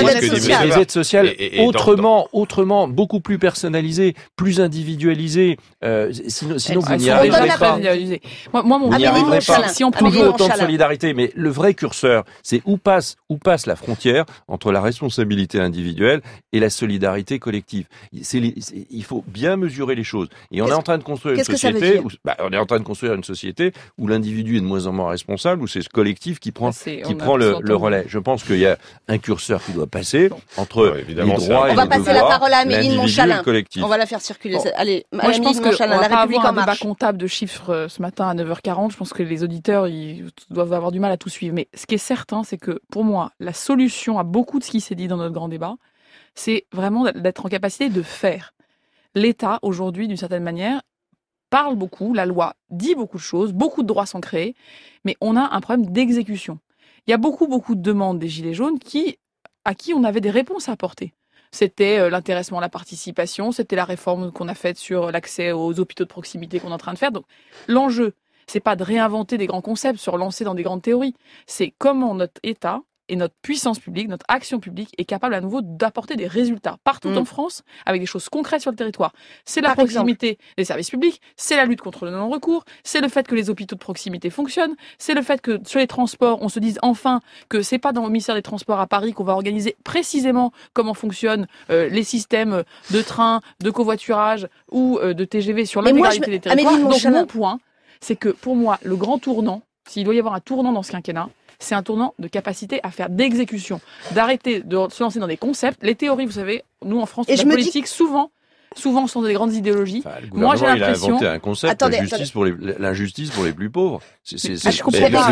les aides sociales autrement, autrement, beaucoup plus personnalisées, plus individualisées. Euh, sinon, sinon vous n'y arriverez pas. Moi, moi, mon vous n'y arriverez pas. Si on prend autant de solidarité, mais le vrai curseur, c'est où passe, où passe la frontière entre la responsabilité individuelle et la solidarité collective. C'est les, c'est, il faut bien mesurer les choses. Et on qu'est-ce, est en train de construire une société où, bah, on est en train de construire une société où l'individu est de moins en moins responsable, où c'est ce collectif qui prend, c'est, qui prend le, le relais. Je pense qu'il y a un curseur qui doit passer entre ouais, les droits et les devoirs. On va passer la parole à Amélie Monchalin. On va la faire circuler. Bon. Allez, moi je pense que Monchalin, on va la pas République avoir en un débat marche. comptable de chiffres ce matin à neuf heures quarante. Je pense que les auditeurs ils doivent avoir du mal à tout suivre. Mais ce qui est certain, c'est que pour moi, la solution à beaucoup de ce qui s'est dit dans notre grand débat, c'est vraiment d'être en capacité de faire. L'État, aujourd'hui, d'une certaine manière, parle beaucoup, la loi dit beaucoup de choses, beaucoup de droits sont créés, mais on a un problème d'exécution. Il y a beaucoup, beaucoup de demandes des Gilets jaunes qui, à qui on avait des réponses à apporter. C'était l'intéressement, la participation, c'était la réforme qu'on a faite sur l'accès aux hôpitaux de proximité qu'on est en train de faire. Donc, l'enjeu, c'est pas de réinventer des grands concepts, se relancer dans des grandes théories. C'est comment notre État et notre puissance publique, notre action publique est capable à nouveau d'apporter des résultats partout mmh. en France avec des choses concrètes sur le territoire. C'est la Par proximité exemple. des services publics, c'est la lutte contre le non-recours, c'est le fait que les hôpitaux de proximité fonctionnent, c'est le fait que sur les transports, on se dise enfin que c'est pas dans le ministère des Transports à Paris qu'on va organiser précisément comment fonctionnent euh, les systèmes de train, de covoiturage ou euh, de T G V sur l'intégralité me... des territoires. Donc mon point, c'est que pour moi, le grand tournant, s'il doit y avoir un tournant dans ce quinquennat, c'est un tournant de capacité à faire d'exécution, d'arrêter de se lancer dans des concepts. Les théories, vous savez, nous en France, la politique, dis... souvent, souvent sont des grandes idéologies. Enfin, Moi, j'ai l'impression. Il a inventé un concept, attendez, la justice pour les, l'injustice pour les plus pauvres. C'est, c'est, c'est, ah, je comprends pas.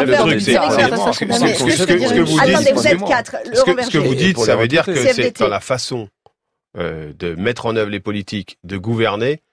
Attendez, vous êtes quatre. Ce que vous dites, ça veut dire que c'est dans la façon de mettre en œuvre les politiques, de gouverner,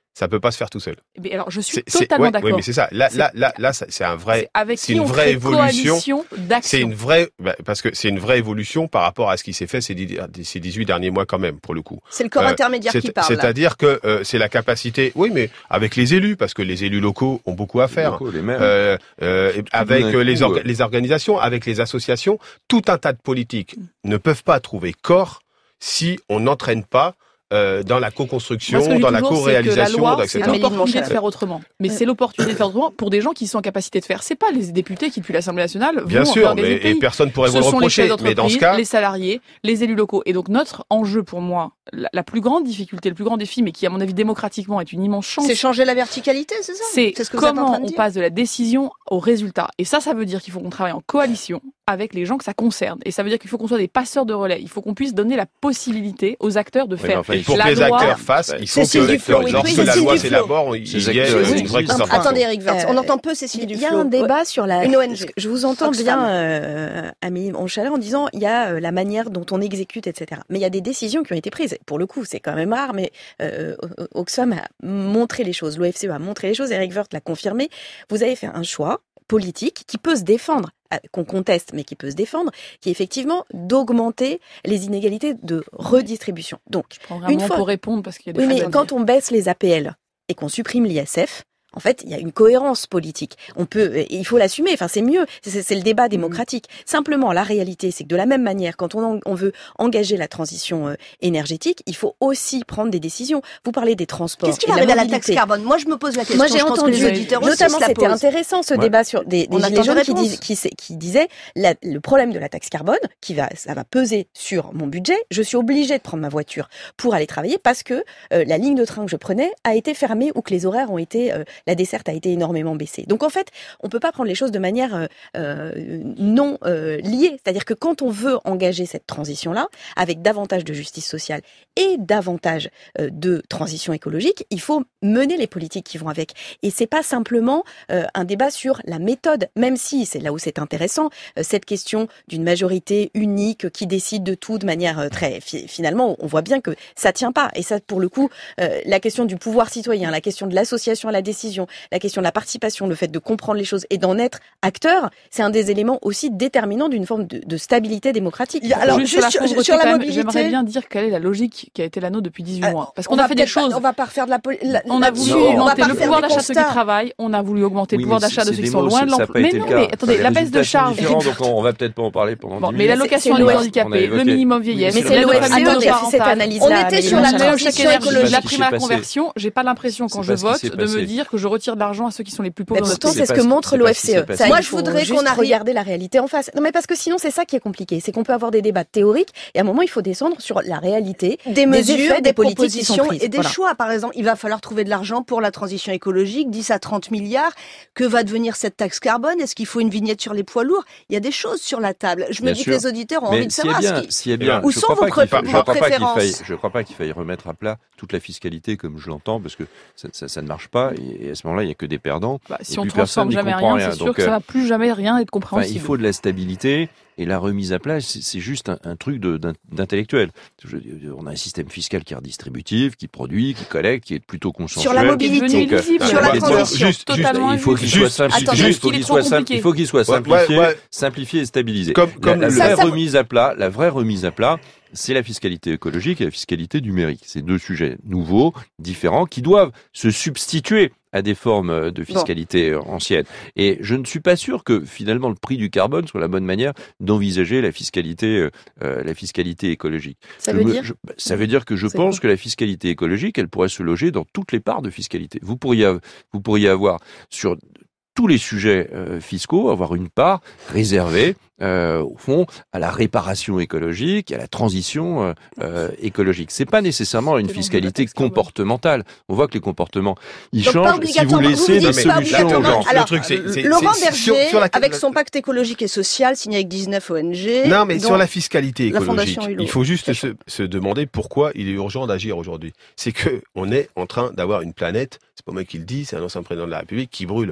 Ça peut pas se faire tout seul. Mais alors, je suis C'est- totalement c'est, ouais, d'accord. Oui, mais c'est ça. Là, C'est- là, là, là, c'est un vrai. C'est avec c'est qui une on vraie crée évolution. coalition d'action. C'est une vraie, bah, parce que c'est une vraie évolution par rapport à ce qui s'est fait ces, dix, ces dix-huit derniers mois quand même, pour le coup. C'est le corps Euh, intermédiaire c'est, qui parle. là. C'est-à-dire que euh, c'est la capacité, oui, mais avec les élus, parce que les élus locaux ont beaucoup à Les faire. locaux, les maires. Euh, euh, et avec d'un euh, les, coup, orga- euh. les organisations, avec les associations, tout un tas de politiques ne peuvent pas trouver corps si on n'entraîne pas euh, dans la co-construction, Moi, ce que je dis dans la toujours, c'est que la co-réalisation, loi, et c'est cetera. Amélie de l'opportunité de Montchalin. faire autrement. Mais c'est l'opportunité de faire autrement pour des gens qui sont en capacité de faire. C'est pas les députés qui, depuis l'Assemblée nationale, Bien vont sûr, réorganiser mais le pays. et personne pourrait Ce vous le sont les reprocher. chefs Mais dans ce d'entreprise, cas, les salariés, les élus locaux. Et donc notre enjeu pour moi, la, la plus grande difficulté, le plus grand défi, mais qui à mon avis démocratiquement est une immense chance, C'est changer la verticalité, c'est ça c'est ce que vous êtes en comment train de on dire passe de la décision au résultat. Et ça, ça veut dire qu'il faut qu'on travaille en coalition avec les gens que ça concerne. Et ça veut dire qu'il faut qu'on soit des passeurs de relais. Il faut qu'on puisse donner la possibilité aux acteurs de Oui, mais faire. enfin, et pour la que les loi- acteurs fassent, il faut Cécile que Duflot, oui, lorsque oui, la Cécile loi Duflot. s'élabore, il Ces y ait acteurs, une oui. vraie Oui. concertation. Attendez, Eric Werth, on Euh, entend peu Cécile Il y Duflot. a un débat sur la. Une O N G. ce que Je vous entends Oxfam. bien, euh, Amélie Montchalin, en disant il y a euh, la manière dont on exécute, et cetera. Mais il y a des décisions qui ont été prises. Pour le coup, c'est quand même rare, mais euh, Oxfam a montré les choses, l'O F C E a montré les choses, Eric Werth l'a confirmé. Vous avez fait un choix politique qui peut se défendre, euh, qu'on conteste, mais qui peut se défendre, qui est effectivement d'augmenter les inégalités de redistribution. Donc, Je prendrai un Une moment fois- pour répondre parce qu'il y a des oui, choses mais à quand dire. on baisse les A P L et qu'on supprime l'I S F, en fait, il y a une cohérence politique. On peut, et il faut l'assumer. Enfin, c'est mieux. C'est, c'est le débat démocratique. Simplement, la réalité, c'est que de la même manière, quand on, en- on veut engager la transition euh, énergétique, il faut aussi prendre des décisions. Vous parlez des transports. Qu'est-ce qui et va de la arriver à la mobilité. taxe carbone Moi, je me pose la question. Moi, je j'ai pense entendu, que les auditeurs aussi notamment, se la c'était posent. intéressant ce Ouais. débat sur des, des On gilets attend des jaunes qui, réponses. disent, qui, s- qui disaient la- le problème de la taxe carbone, qui va, ça va peser sur mon budget. Je suis obligée de prendre ma voiture pour aller travailler parce que euh, la ligne de train que je prenais a été fermée ou que les horaires ont été, euh, la desserte a été énormément baissée. Donc en fait, on peut pas prendre les choses de manière euh, euh, non euh, liée. C'est-à-dire que quand on veut engager cette transition-là, avec davantage de justice sociale et davantage euh, de transition écologique, il faut mener les politiques qui vont avec. Et c'est pas simplement euh, un débat sur la méthode, même si c'est là où c'est intéressant, euh, cette question d'une majorité unique qui décide de tout de manière euh, très... fi- Finalement, on voit bien que ça tient pas. Et ça, pour le coup, euh, la question du pouvoir citoyen, la question de l'association à la décision, la question de la participation, le fait de comprendre les choses et d'en être acteur, c'est un des éléments aussi déterminants d'une forme de, de stabilité démocratique. Il y a- alors, juste, juste sur la, sur- pauvreté, sur la quand même, mobilité- j'aimerais bien dire quelle est la logique qui a été la nôtre depuis dix-huit Euh, mois. Parce on qu'on va a fait des peut-être pas- choses. On va pas refaire de la. poli- la- On a là-dessus, voulu Non, on va augmenter pas le refaire pouvoir des d'achat de ceux qui constats. travaillent, on a voulu augmenter Oui, le pouvoir mais d'achat de c'est ceux qui des sont mots, loin de ça a l'emploi. pas Mais été non, le cas. mais attendez, Enfin, la les baisse de résultats sont charges, différents, donc on, on va peut-être pas en parler pendant bon, dix mais la minutes. location C'est des l'O F- on a handicapés, le évoqué. minimum vieillesse, Mais Mais c'est l'aide l'O au F C E famille qui a fait cette parentale. analyse-là. On était Amélie sur la Montchalin. transition Le chèque énergie, écologique. la Ce qui prime à s'est la passé. conversion, j'ai pas l'impression quand C'est je pas ce qui vote s'est de me passé. dire que je retire de l'argent à ceux qui sont les plus Mais pauvres de notre pourtant, pays. c'est ce pas que ce- montre c'est pas l'O F ce qui C s'est E. passé. Ça, Moi, il je faut voudrais juste qu'on arrive- regarder la réalité en face. Non, mais parce que sinon, c'est ça qui est compliqué. C'est qu'on peut avoir des débats théoriques et à un moment, il faut descendre sur la réalité Des mesures, effets, des, des politiques qui sont propositions prises. et des Voilà. choix. Par exemple, il va falloir trouver de l'argent pour la transition écologique, dix à trente milliards. Que va devenir cette taxe carbone? Est-ce qu'il faut une vignette sur les poids lourds? Il y a des choses sur la table. Je me Bien dis sûr. que les auditeurs ont Mais envie de s'il y a savoir bien, ce qui... s'il y a bien, Où je sont crois vos pas qu'il pré- fa- je vos crois pas qu'il préférences faille, je crois pas qu'il faille remettre à plat toute la fiscalité comme je l'entends, parce que ça, ça, ça ne marche pas. Et, et à ce moment-là, il y a que des perdants. Bah, si Et on plus personne transforme n'y jamais comprend rien, rien. c'est sûr Donc, que ça euh, va plus jamais rien être Enfin, compréhensible. il faut de la stabilité et la remise à plat, c'est c'est juste un, un truc de- d'in- d'intellectuel. Je- On a un système fiscal qui est redistributif, qui produit, qui collecte, qui est plutôt consensuel. Sur la mobilité, devenu Donc, euh, illisible. sur la mais- transition, juste- totalement il faut qu'il Juste- soit simplifié, Attendez, il est-ce faut qu'il est qu'il trop soit, simple- compliqué il faut qu'il soit Ouais, simplifié, ouais, ouais. simplifié et stabilisé. Comme- La- comme la, le- vraie Ça, ça- remise à plat, la vraie remise à plat, c'est la fiscalité écologique et la fiscalité numérique. C'est deux sujets nouveaux, différents, qui doivent se substituer à des formes de fiscalité anciennes. Et je ne suis pas sûr que finalement le prix du carbone soit la bonne manière d'envisager la fiscalité, euh, la fiscalité écologique. Ça Je veut me- dire je- bah, ça veut dire que je C'est pense quoi que la fiscalité écologique, elle pourrait se loger dans toutes les parts de fiscalité. Vous pourriez, av- vous pourriez avoir sur tous les sujets euh, fiscaux, avoir une part réservée, euh, au fond, à la réparation écologique, à la transition euh, euh, écologique. C'est pas nécessairement une C'était fiscalité l'enjeu de la taxe carbone. comportementale. On voit que les comportements, ils Donc, pas changent si vous obligatoirement. Vous laissez me des dites pas solutions aux obligatoirement. gens. Alors, le truc, c'est, c'est- Laurent c'est- Berger, sur- sur la- avec la- son pacte écologique et social signé avec dix-neuf O N G. Non, mais dont- sur la fiscalité la écologique, Fondation Hulot. il faut juste se, se demander pourquoi il est urgent d'agir aujourd'hui. C'est que on est en train d'avoir une planète, c'est pas moi qui le dis, c'est un ancien président de la République, qui brûle.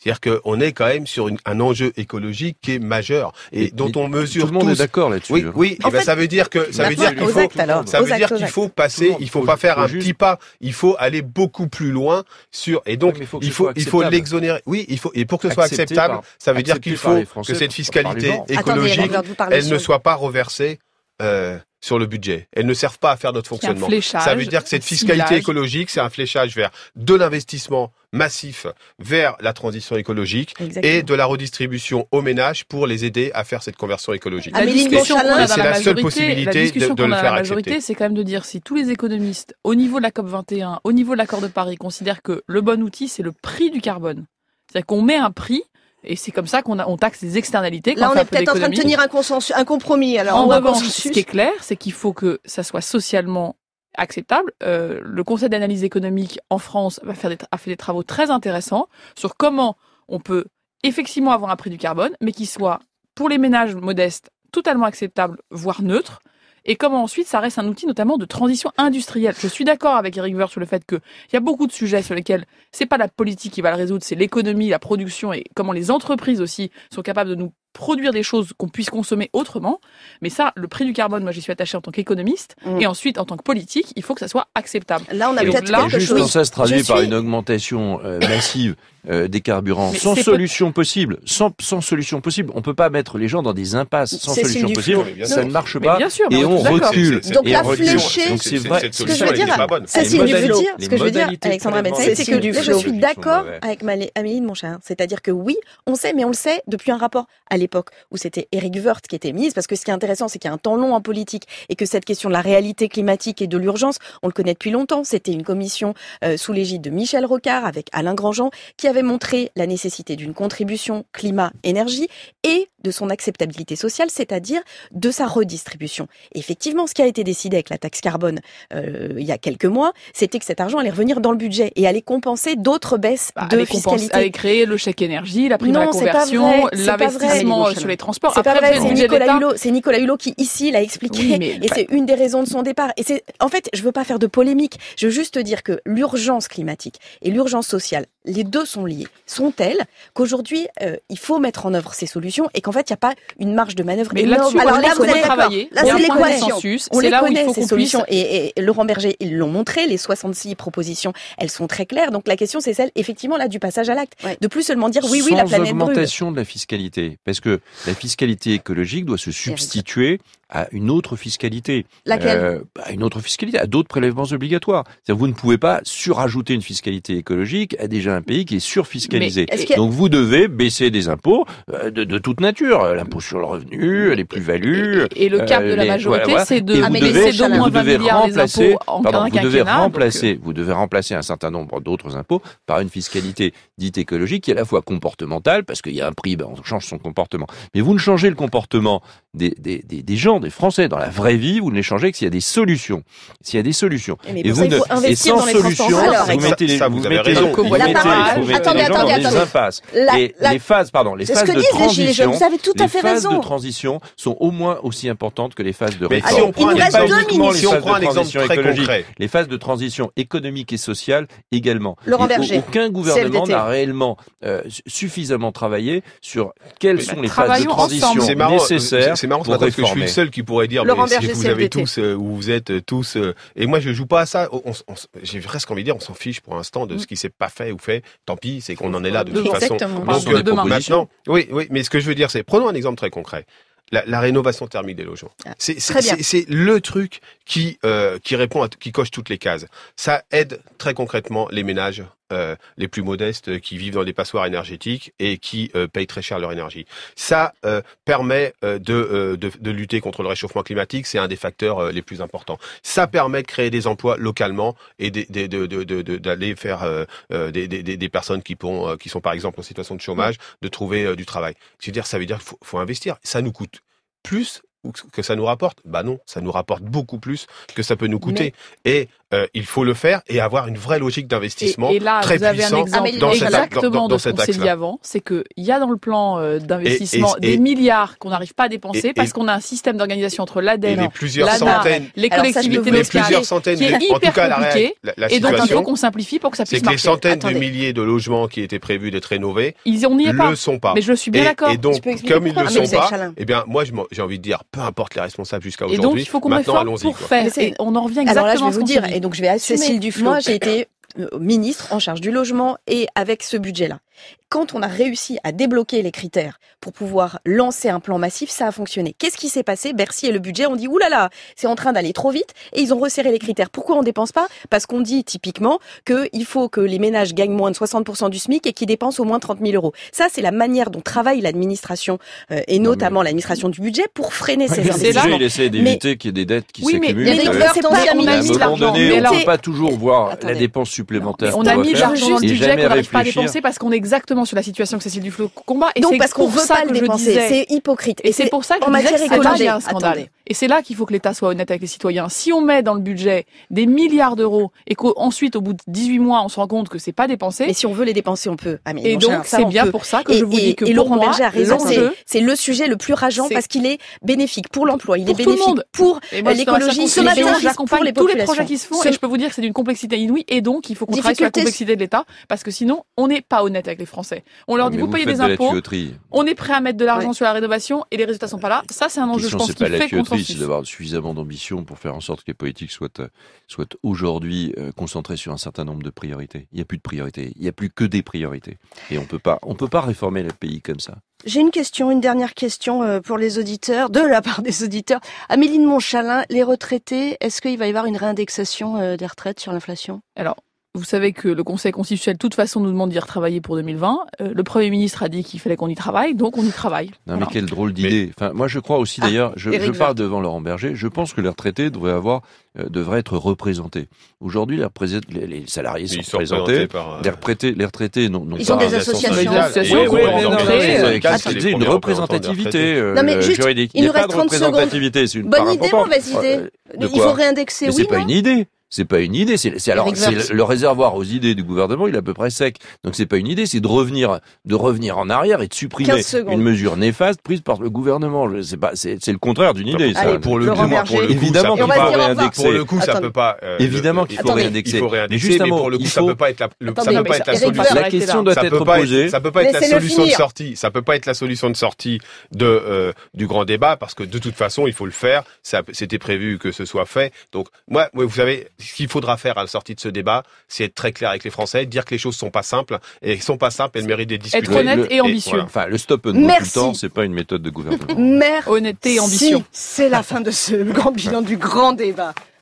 C'est-à-dire qu'on est quand même sur une, un enjeu écologique qui est majeur et, et dont on mesure tout le monde tous... est d'accord là-dessus. Oui, oui. Et ben ça veut dire que ça veut dire qu'il faut, actes, alors, ça veut dire qu'il faut passer. Il faut pas faire un juste... petit pas. Il faut aller beaucoup plus loin sur. Et donc oui, faut il faut il faut l'exonérer. Oui, il faut et pour que ce soit acceptable, par, ça veut dire qu'il faut que cette fiscalité écologique, Attendez, elle ne soit pas reversée. Euh, sur le budget. Elles ne servent pas à faire notre fonctionnement. Ça veut dire que cette fiscalité ciblage. écologique, c'est un fléchage vers de l'investissement massif vers la transition écologique Exactement. et de la redistribution aux ménages pour les aider à faire cette conversion écologique. La discussion qu'on a dans c'est la, la majorité, seule possibilité la de, de le a faire la majorité, accepter. C'est quand même de dire si tous les économistes, au niveau de la COP vingt et un, au niveau de l'accord de Paris, considèrent que le bon outil, c'est le prix du carbone. C'est-à-dire qu'on met un prix. Et c'est comme ça qu'on a, on taxe les externalités. Là, on, on est peut-être en train de tenir un consensus, un compromis. Alors, en revanche, ce qui est clair, c'est qu'il faut que ça soit socialement acceptable. Euh, le Conseil d'analyse économique en France va faire des, a fait des travaux très intéressants sur comment on peut effectivement avoir un prix du carbone, mais qui soit pour les ménages modestes totalement acceptable, voire neutre. Et comment ensuite ça reste un outil notamment de transition industrielle. Je suis d'accord avec Éric Woerth sur le fait qu'il y a beaucoup de sujets sur lesquels c'est pas la politique qui va le résoudre, c'est l'économie, la production et comment les entreprises aussi sont capables de nous produire des choses qu'on puisse consommer autrement. Mais ça, le prix du carbone, moi j'y suis attachée en tant qu'économiste mmh. et ensuite en tant que politique, il faut que ça soit acceptable. Là, on a peut-être là, quelque chose. Quand ça se traduit par suis... une augmentation euh, massive euh, des carburants, mais sans solution peu... possible, sans, sans solution possible, on peut pas mettre les gens dans des impasses sans c'est solution possible. Flou, ça non. ne marche pas bien sûr, et on recule. C'est, c'est, donc et la flécher. Donc c'est vrai. Ce que je veux dire, ça c'est du flou. Ce que je veux dire, Alexandra Bensaïd, c'est que je suis d'accord avec Amélie de Montchalin. C'est-à-dire que oui, on sait, mais on le sait depuis un rapport à l'époque où c'était Éric Woerth qui était ministre, parce que ce qui est intéressant, c'est qu'il y a un temps long en politique et que cette question de la réalité climatique et de l'urgence, on le connaît depuis longtemps. C'était une commission euh, sous l'égide de Michel Rocard avec Alain Grandjean qui avait montré la nécessité d'une contribution climat-énergie et de son acceptabilité sociale, c'est-à-dire de sa redistribution. Et effectivement, ce qui a été décidé avec la taxe carbone euh, il y a quelques mois, c'était que cet argent allait revenir dans le budget et allait compenser d'autres baisses bah, de fiscalité. Allait créer le chèque énergie, la prime non, à la conversion, l'investissement sur les transports. C'est Après, pas vrai, c'est Nicolas Hulot, c'est Nicolas Hulot qui ici l'a expliqué oui, mais... et c'est une des raisons de son départ. Et c'est, en fait, je veux pas faire de polémique, je veux juste dire que l'urgence climatique et l'urgence sociale, les deux sont liés, sont telles qu'aujourd'hui, euh, il faut mettre en œuvre ces solutions et qu'en fait, il n'y a pas une marge de manœuvre mais énorme. Alors là, vous allez travailler. Là, c'est l'équation. On les connaît, ces solutions. Et, et Laurent Berger, ils l'ont montré, les soixante-six propositions, elles sont très claires. Donc la question, c'est celle, effectivement, là, du passage à l'acte. Ouais. De plus seulement dire oui, oui, la planète brûle. Sans augmentation de la fiscalité. Parce que la fiscalité écologique doit se substituer à une autre fiscalité. Laquelle euh, à une autre fiscalité, à d'autres prélèvements obligatoires. C'est-à-dire vous ne pouvez pas surajouter une fiscalité écologique à déjà un pays qui est surfiscalisé. Est Donc vous devez baisser des impôts euh, de, de toute nature. L'impôt sur le revenu, les plus-values. Et, et le cap euh, de la majorité, voilà, c'est de baisser d'au moins vingt milliards les impôts en pardon, un vous devez remplacer, donc... vous devez remplacer un certain nombre d'autres impôts par une fiscalité dite écologique qui est à la fois comportementale, parce qu'il y a un prix, ben on change son comportement. Mais vous ne changez le comportement des, des, des, des gens, des Français, dans la vraie vie, vous ne les changez que s'il y a des solutions. S'il y a des solutions. Et, et vous ne, et sans solution, vous mettez les, ça, vous vous mettez, raison. vous mettez, vous mettez attendez, les gens attendez, dans attendez. des impasses. La, et la, les phases, pardon, les phases de transition, vous avez tout à fait les phases raison. de transition sont au moins aussi importantes que les phases de réforme. réforme. Si on prend, il nous reste deux minutes. Si on prend un exemple très concret. Les phases de transition économique et sociale également. Laurent Berger. Aucun gouvernement n'a réellement euh, suffisamment travaillé sur quelles sont les phases de transition nécessaires. C'est marrant parce que je suis le seul qui pourrait dire Laurent mais Berger, si vous avez tous euh, ou vous êtes tous euh, et moi je joue pas à ça. On, on, j'ai presque envie de dire on s'en fiche pour l'instant de ce qui s'est pas fait ou fait. Tant pis, c'est qu'on en est là de toute façon. Donc euh, demain. Maintenant, oui, oui, mais ce que je veux dire, c'est prenons un exemple très concret. La, la rénovation thermique des logements. C'est, c'est, c'est, c'est le truc qui euh, qui répond à, qui coche toutes les cases. Ça aide très concrètement les ménages euh, les plus modestes qui vivent dans des passoires énergétiques et qui euh, payent très cher leur énergie. Ça euh, permet euh, de, euh, de de lutter contre le réchauffement climatique. C'est un des facteurs euh, les plus importants. Ça permet de créer des emplois localement et de, de, de, de, de, de, d'aller faire euh, euh, des, des, des personnes qui, pourront, euh, qui sont par exemple en situation de chômage, de trouver euh, du travail. Je veux dire, ça veut dire qu'il faut, faut investir. Ça nous coûte plus que ça nous rapporte. Bah non, ça nous rapporte beaucoup plus que ça peut nous coûter. Mais... Et euh, il faut le faire et avoir une vraie logique d'investissement et, et là, très vous avez puissant un exemple dans exactement cette, dans, dans, dans de ce cet qu'on s'est dit avant, c'est qu'il y a dans le plan euh, d'investissement et, et, des et, milliards qu'on n'arrive pas à dépenser et, parce qu'on a un système d'organisation entre l'A D N, l'A N A, les collectivités locales qui est hyper compliqué la, la et donc il faut qu'on simplifie pour que ça puisse c'est que marcher. les centaines Attendez. de milliers de logements qui étaient prévus d'être rénovés ils on n'y est pas. le sont pas. Mais je suis bien et, d'accord. Et donc comme ils ne le sont pas, eh bien moi j'ai envie de dire peu importe les responsables jusqu'à aujourd'hui. Et donc il faut qu'on réforme pour faire. Et on en revient exactement. Alors là je vais vous dire et donc je vais assumer. Cécile Duflot. Moi j'ai été ministre en charge du logement et avec ce budget-là. Quand on a réussi à débloquer les critères pour pouvoir lancer un plan massif, ça a fonctionné. Qu'est-ce qui s'est passé? Bercy et le budget ont dit « Ouh là là, c'est en train d'aller trop vite » et ils ont resserré les critères. Pourquoi on dépense pas? Parce qu'on dit typiquement qu'il faut que les ménages gagnent moins de soixante pour cent du SMIC et qu'ils dépensent au moins trente mille euros. Ça, c'est la manière dont travaille l'administration euh, et notamment mais... l'administration du budget pour freiner ouais, ces investissements. Il essaie d'éviter mais... qu'il y ait des dettes qui oui, s'accumulent. Mais, mais, euh, mais c'est pas on a mis à un moment donné, on ne peut pas toujours voir Attendez. la dépense supplémentaire. On a mis de l'argent dans le budget qu'on n'arrive pas à réfléchir. dépenser parce qu'on est exactement sur la situation que Cécile Duflot combat. Et donc c'est parce qu'on veut pas le dépenser, c'est hypocrite. Et, et c'est pour ça que en matière écologique, il y a un scandale. Attendez. Et c'est là qu'il faut que l'État soit honnête avec les citoyens. Si on met dans le budget des milliards d'euros et qu'ensuite, au bout de dix-huit mois, on se rend compte que c'est pas dépensé. Mais si on veut les dépenser, on peut. Ah, mais et donc, c'est bien pour ça que et, je vous et, dis que et pour Laurent moi, Berger a raison. C'est le sujet le plus rageant parce qu'il est bénéfique pour l'emploi, il est bénéfique pour l'écologie, ce matin, j'accompagne tous les populations. projets qui se font et je peux vous dire que c'est d'une complexité inouïe et donc il faut qu'on travaille sur la complexité de l'État parce que sinon, on n'est pas honnête avec les Français. On leur dit, vous payez des impôts, on est prêt à mettre de l'argent sur la rénovation et les résultats sont pas là. Ça, c'est un enjeu, je pense, qui fait consensus. C'est d'avoir suffisamment d'ambition pour faire en sorte que les politiques soient, soient aujourd'hui euh, concentrées sur un certain nombre de priorités. Il n'y a plus de priorités. Il n'y a plus que des priorités. Et on peut pas, on peut pas réformer le pays comme ça. J'ai une question, une dernière question pour les auditeurs, de la part des auditeurs. Amélie de Montchalin, les retraités, est-ce qu'il va y avoir une réindexation des retraites sur l'inflation? Alors, vous savez que le Conseil constitutionnel, de toute façon, nous demande d'y retravailler pour deux mille vingt. Euh, le Premier ministre a dit qu'il fallait qu'on y travaille, donc on y travaille. Non, voilà. Mais quelle drôle d'idée. Mais... Enfin, moi, je crois aussi, d'ailleurs, ah, je, je parle devant Laurent Berger, je pense que les retraités devraient avoir, euh, devraient être représentés. Aujourd'hui, les, les, les salariés sont, sont représentés, par, euh... les retraités, les retraités n'ont pas... Ils ont des associations. Des associations. Oui, oui, une représentativité euh, juridique. Il nous reste trente représentativité, c'est une Bonne idée, mauvaise idée. Il faut réindexer, oui, c'est pas une idée. C'est pas une idée, c'est, c'est alors c'est le, le réservoir aux idées du gouvernement, il est à peu près sec. Donc c'est pas une idée, c'est de revenir, de revenir en arrière et de supprimer une mesure néfaste prise par le gouvernement. Je sais pas, c'est, c'est le contraire d'une idée. Allez, ça. Pour le, pour le coup, évidemment qu'il faut réindexer. Pour le coup, ça peut pas. Euh, évidemment qu'il faut attendez, réindexer. Il faut réindexer, mais pour le coup, ça peut pas être la, le, attendez, ça peut pas être la solution. La question doit être posée. Ça peut pas être la solution de sortie. Ça peut pas être la solution de sortie de euh, du grand débat parce que de toute façon, il faut le faire. Ça, c'était prévu que ce soit fait. Donc moi, vous savez, ce qu'il faudra faire à la sortie de ce débat, c'est être très clair avec les Français, dire que les choses sont pas simples et elles sont pas simples, elles méritent des discussions. Être honnête et ambitieux. Voilà. Enfin, le stop and go tout le temps, c'est pas une méthode de gouvernement. Merci. Honnêteté et ambition. C'est la fin de ce grand bilan du grand débat.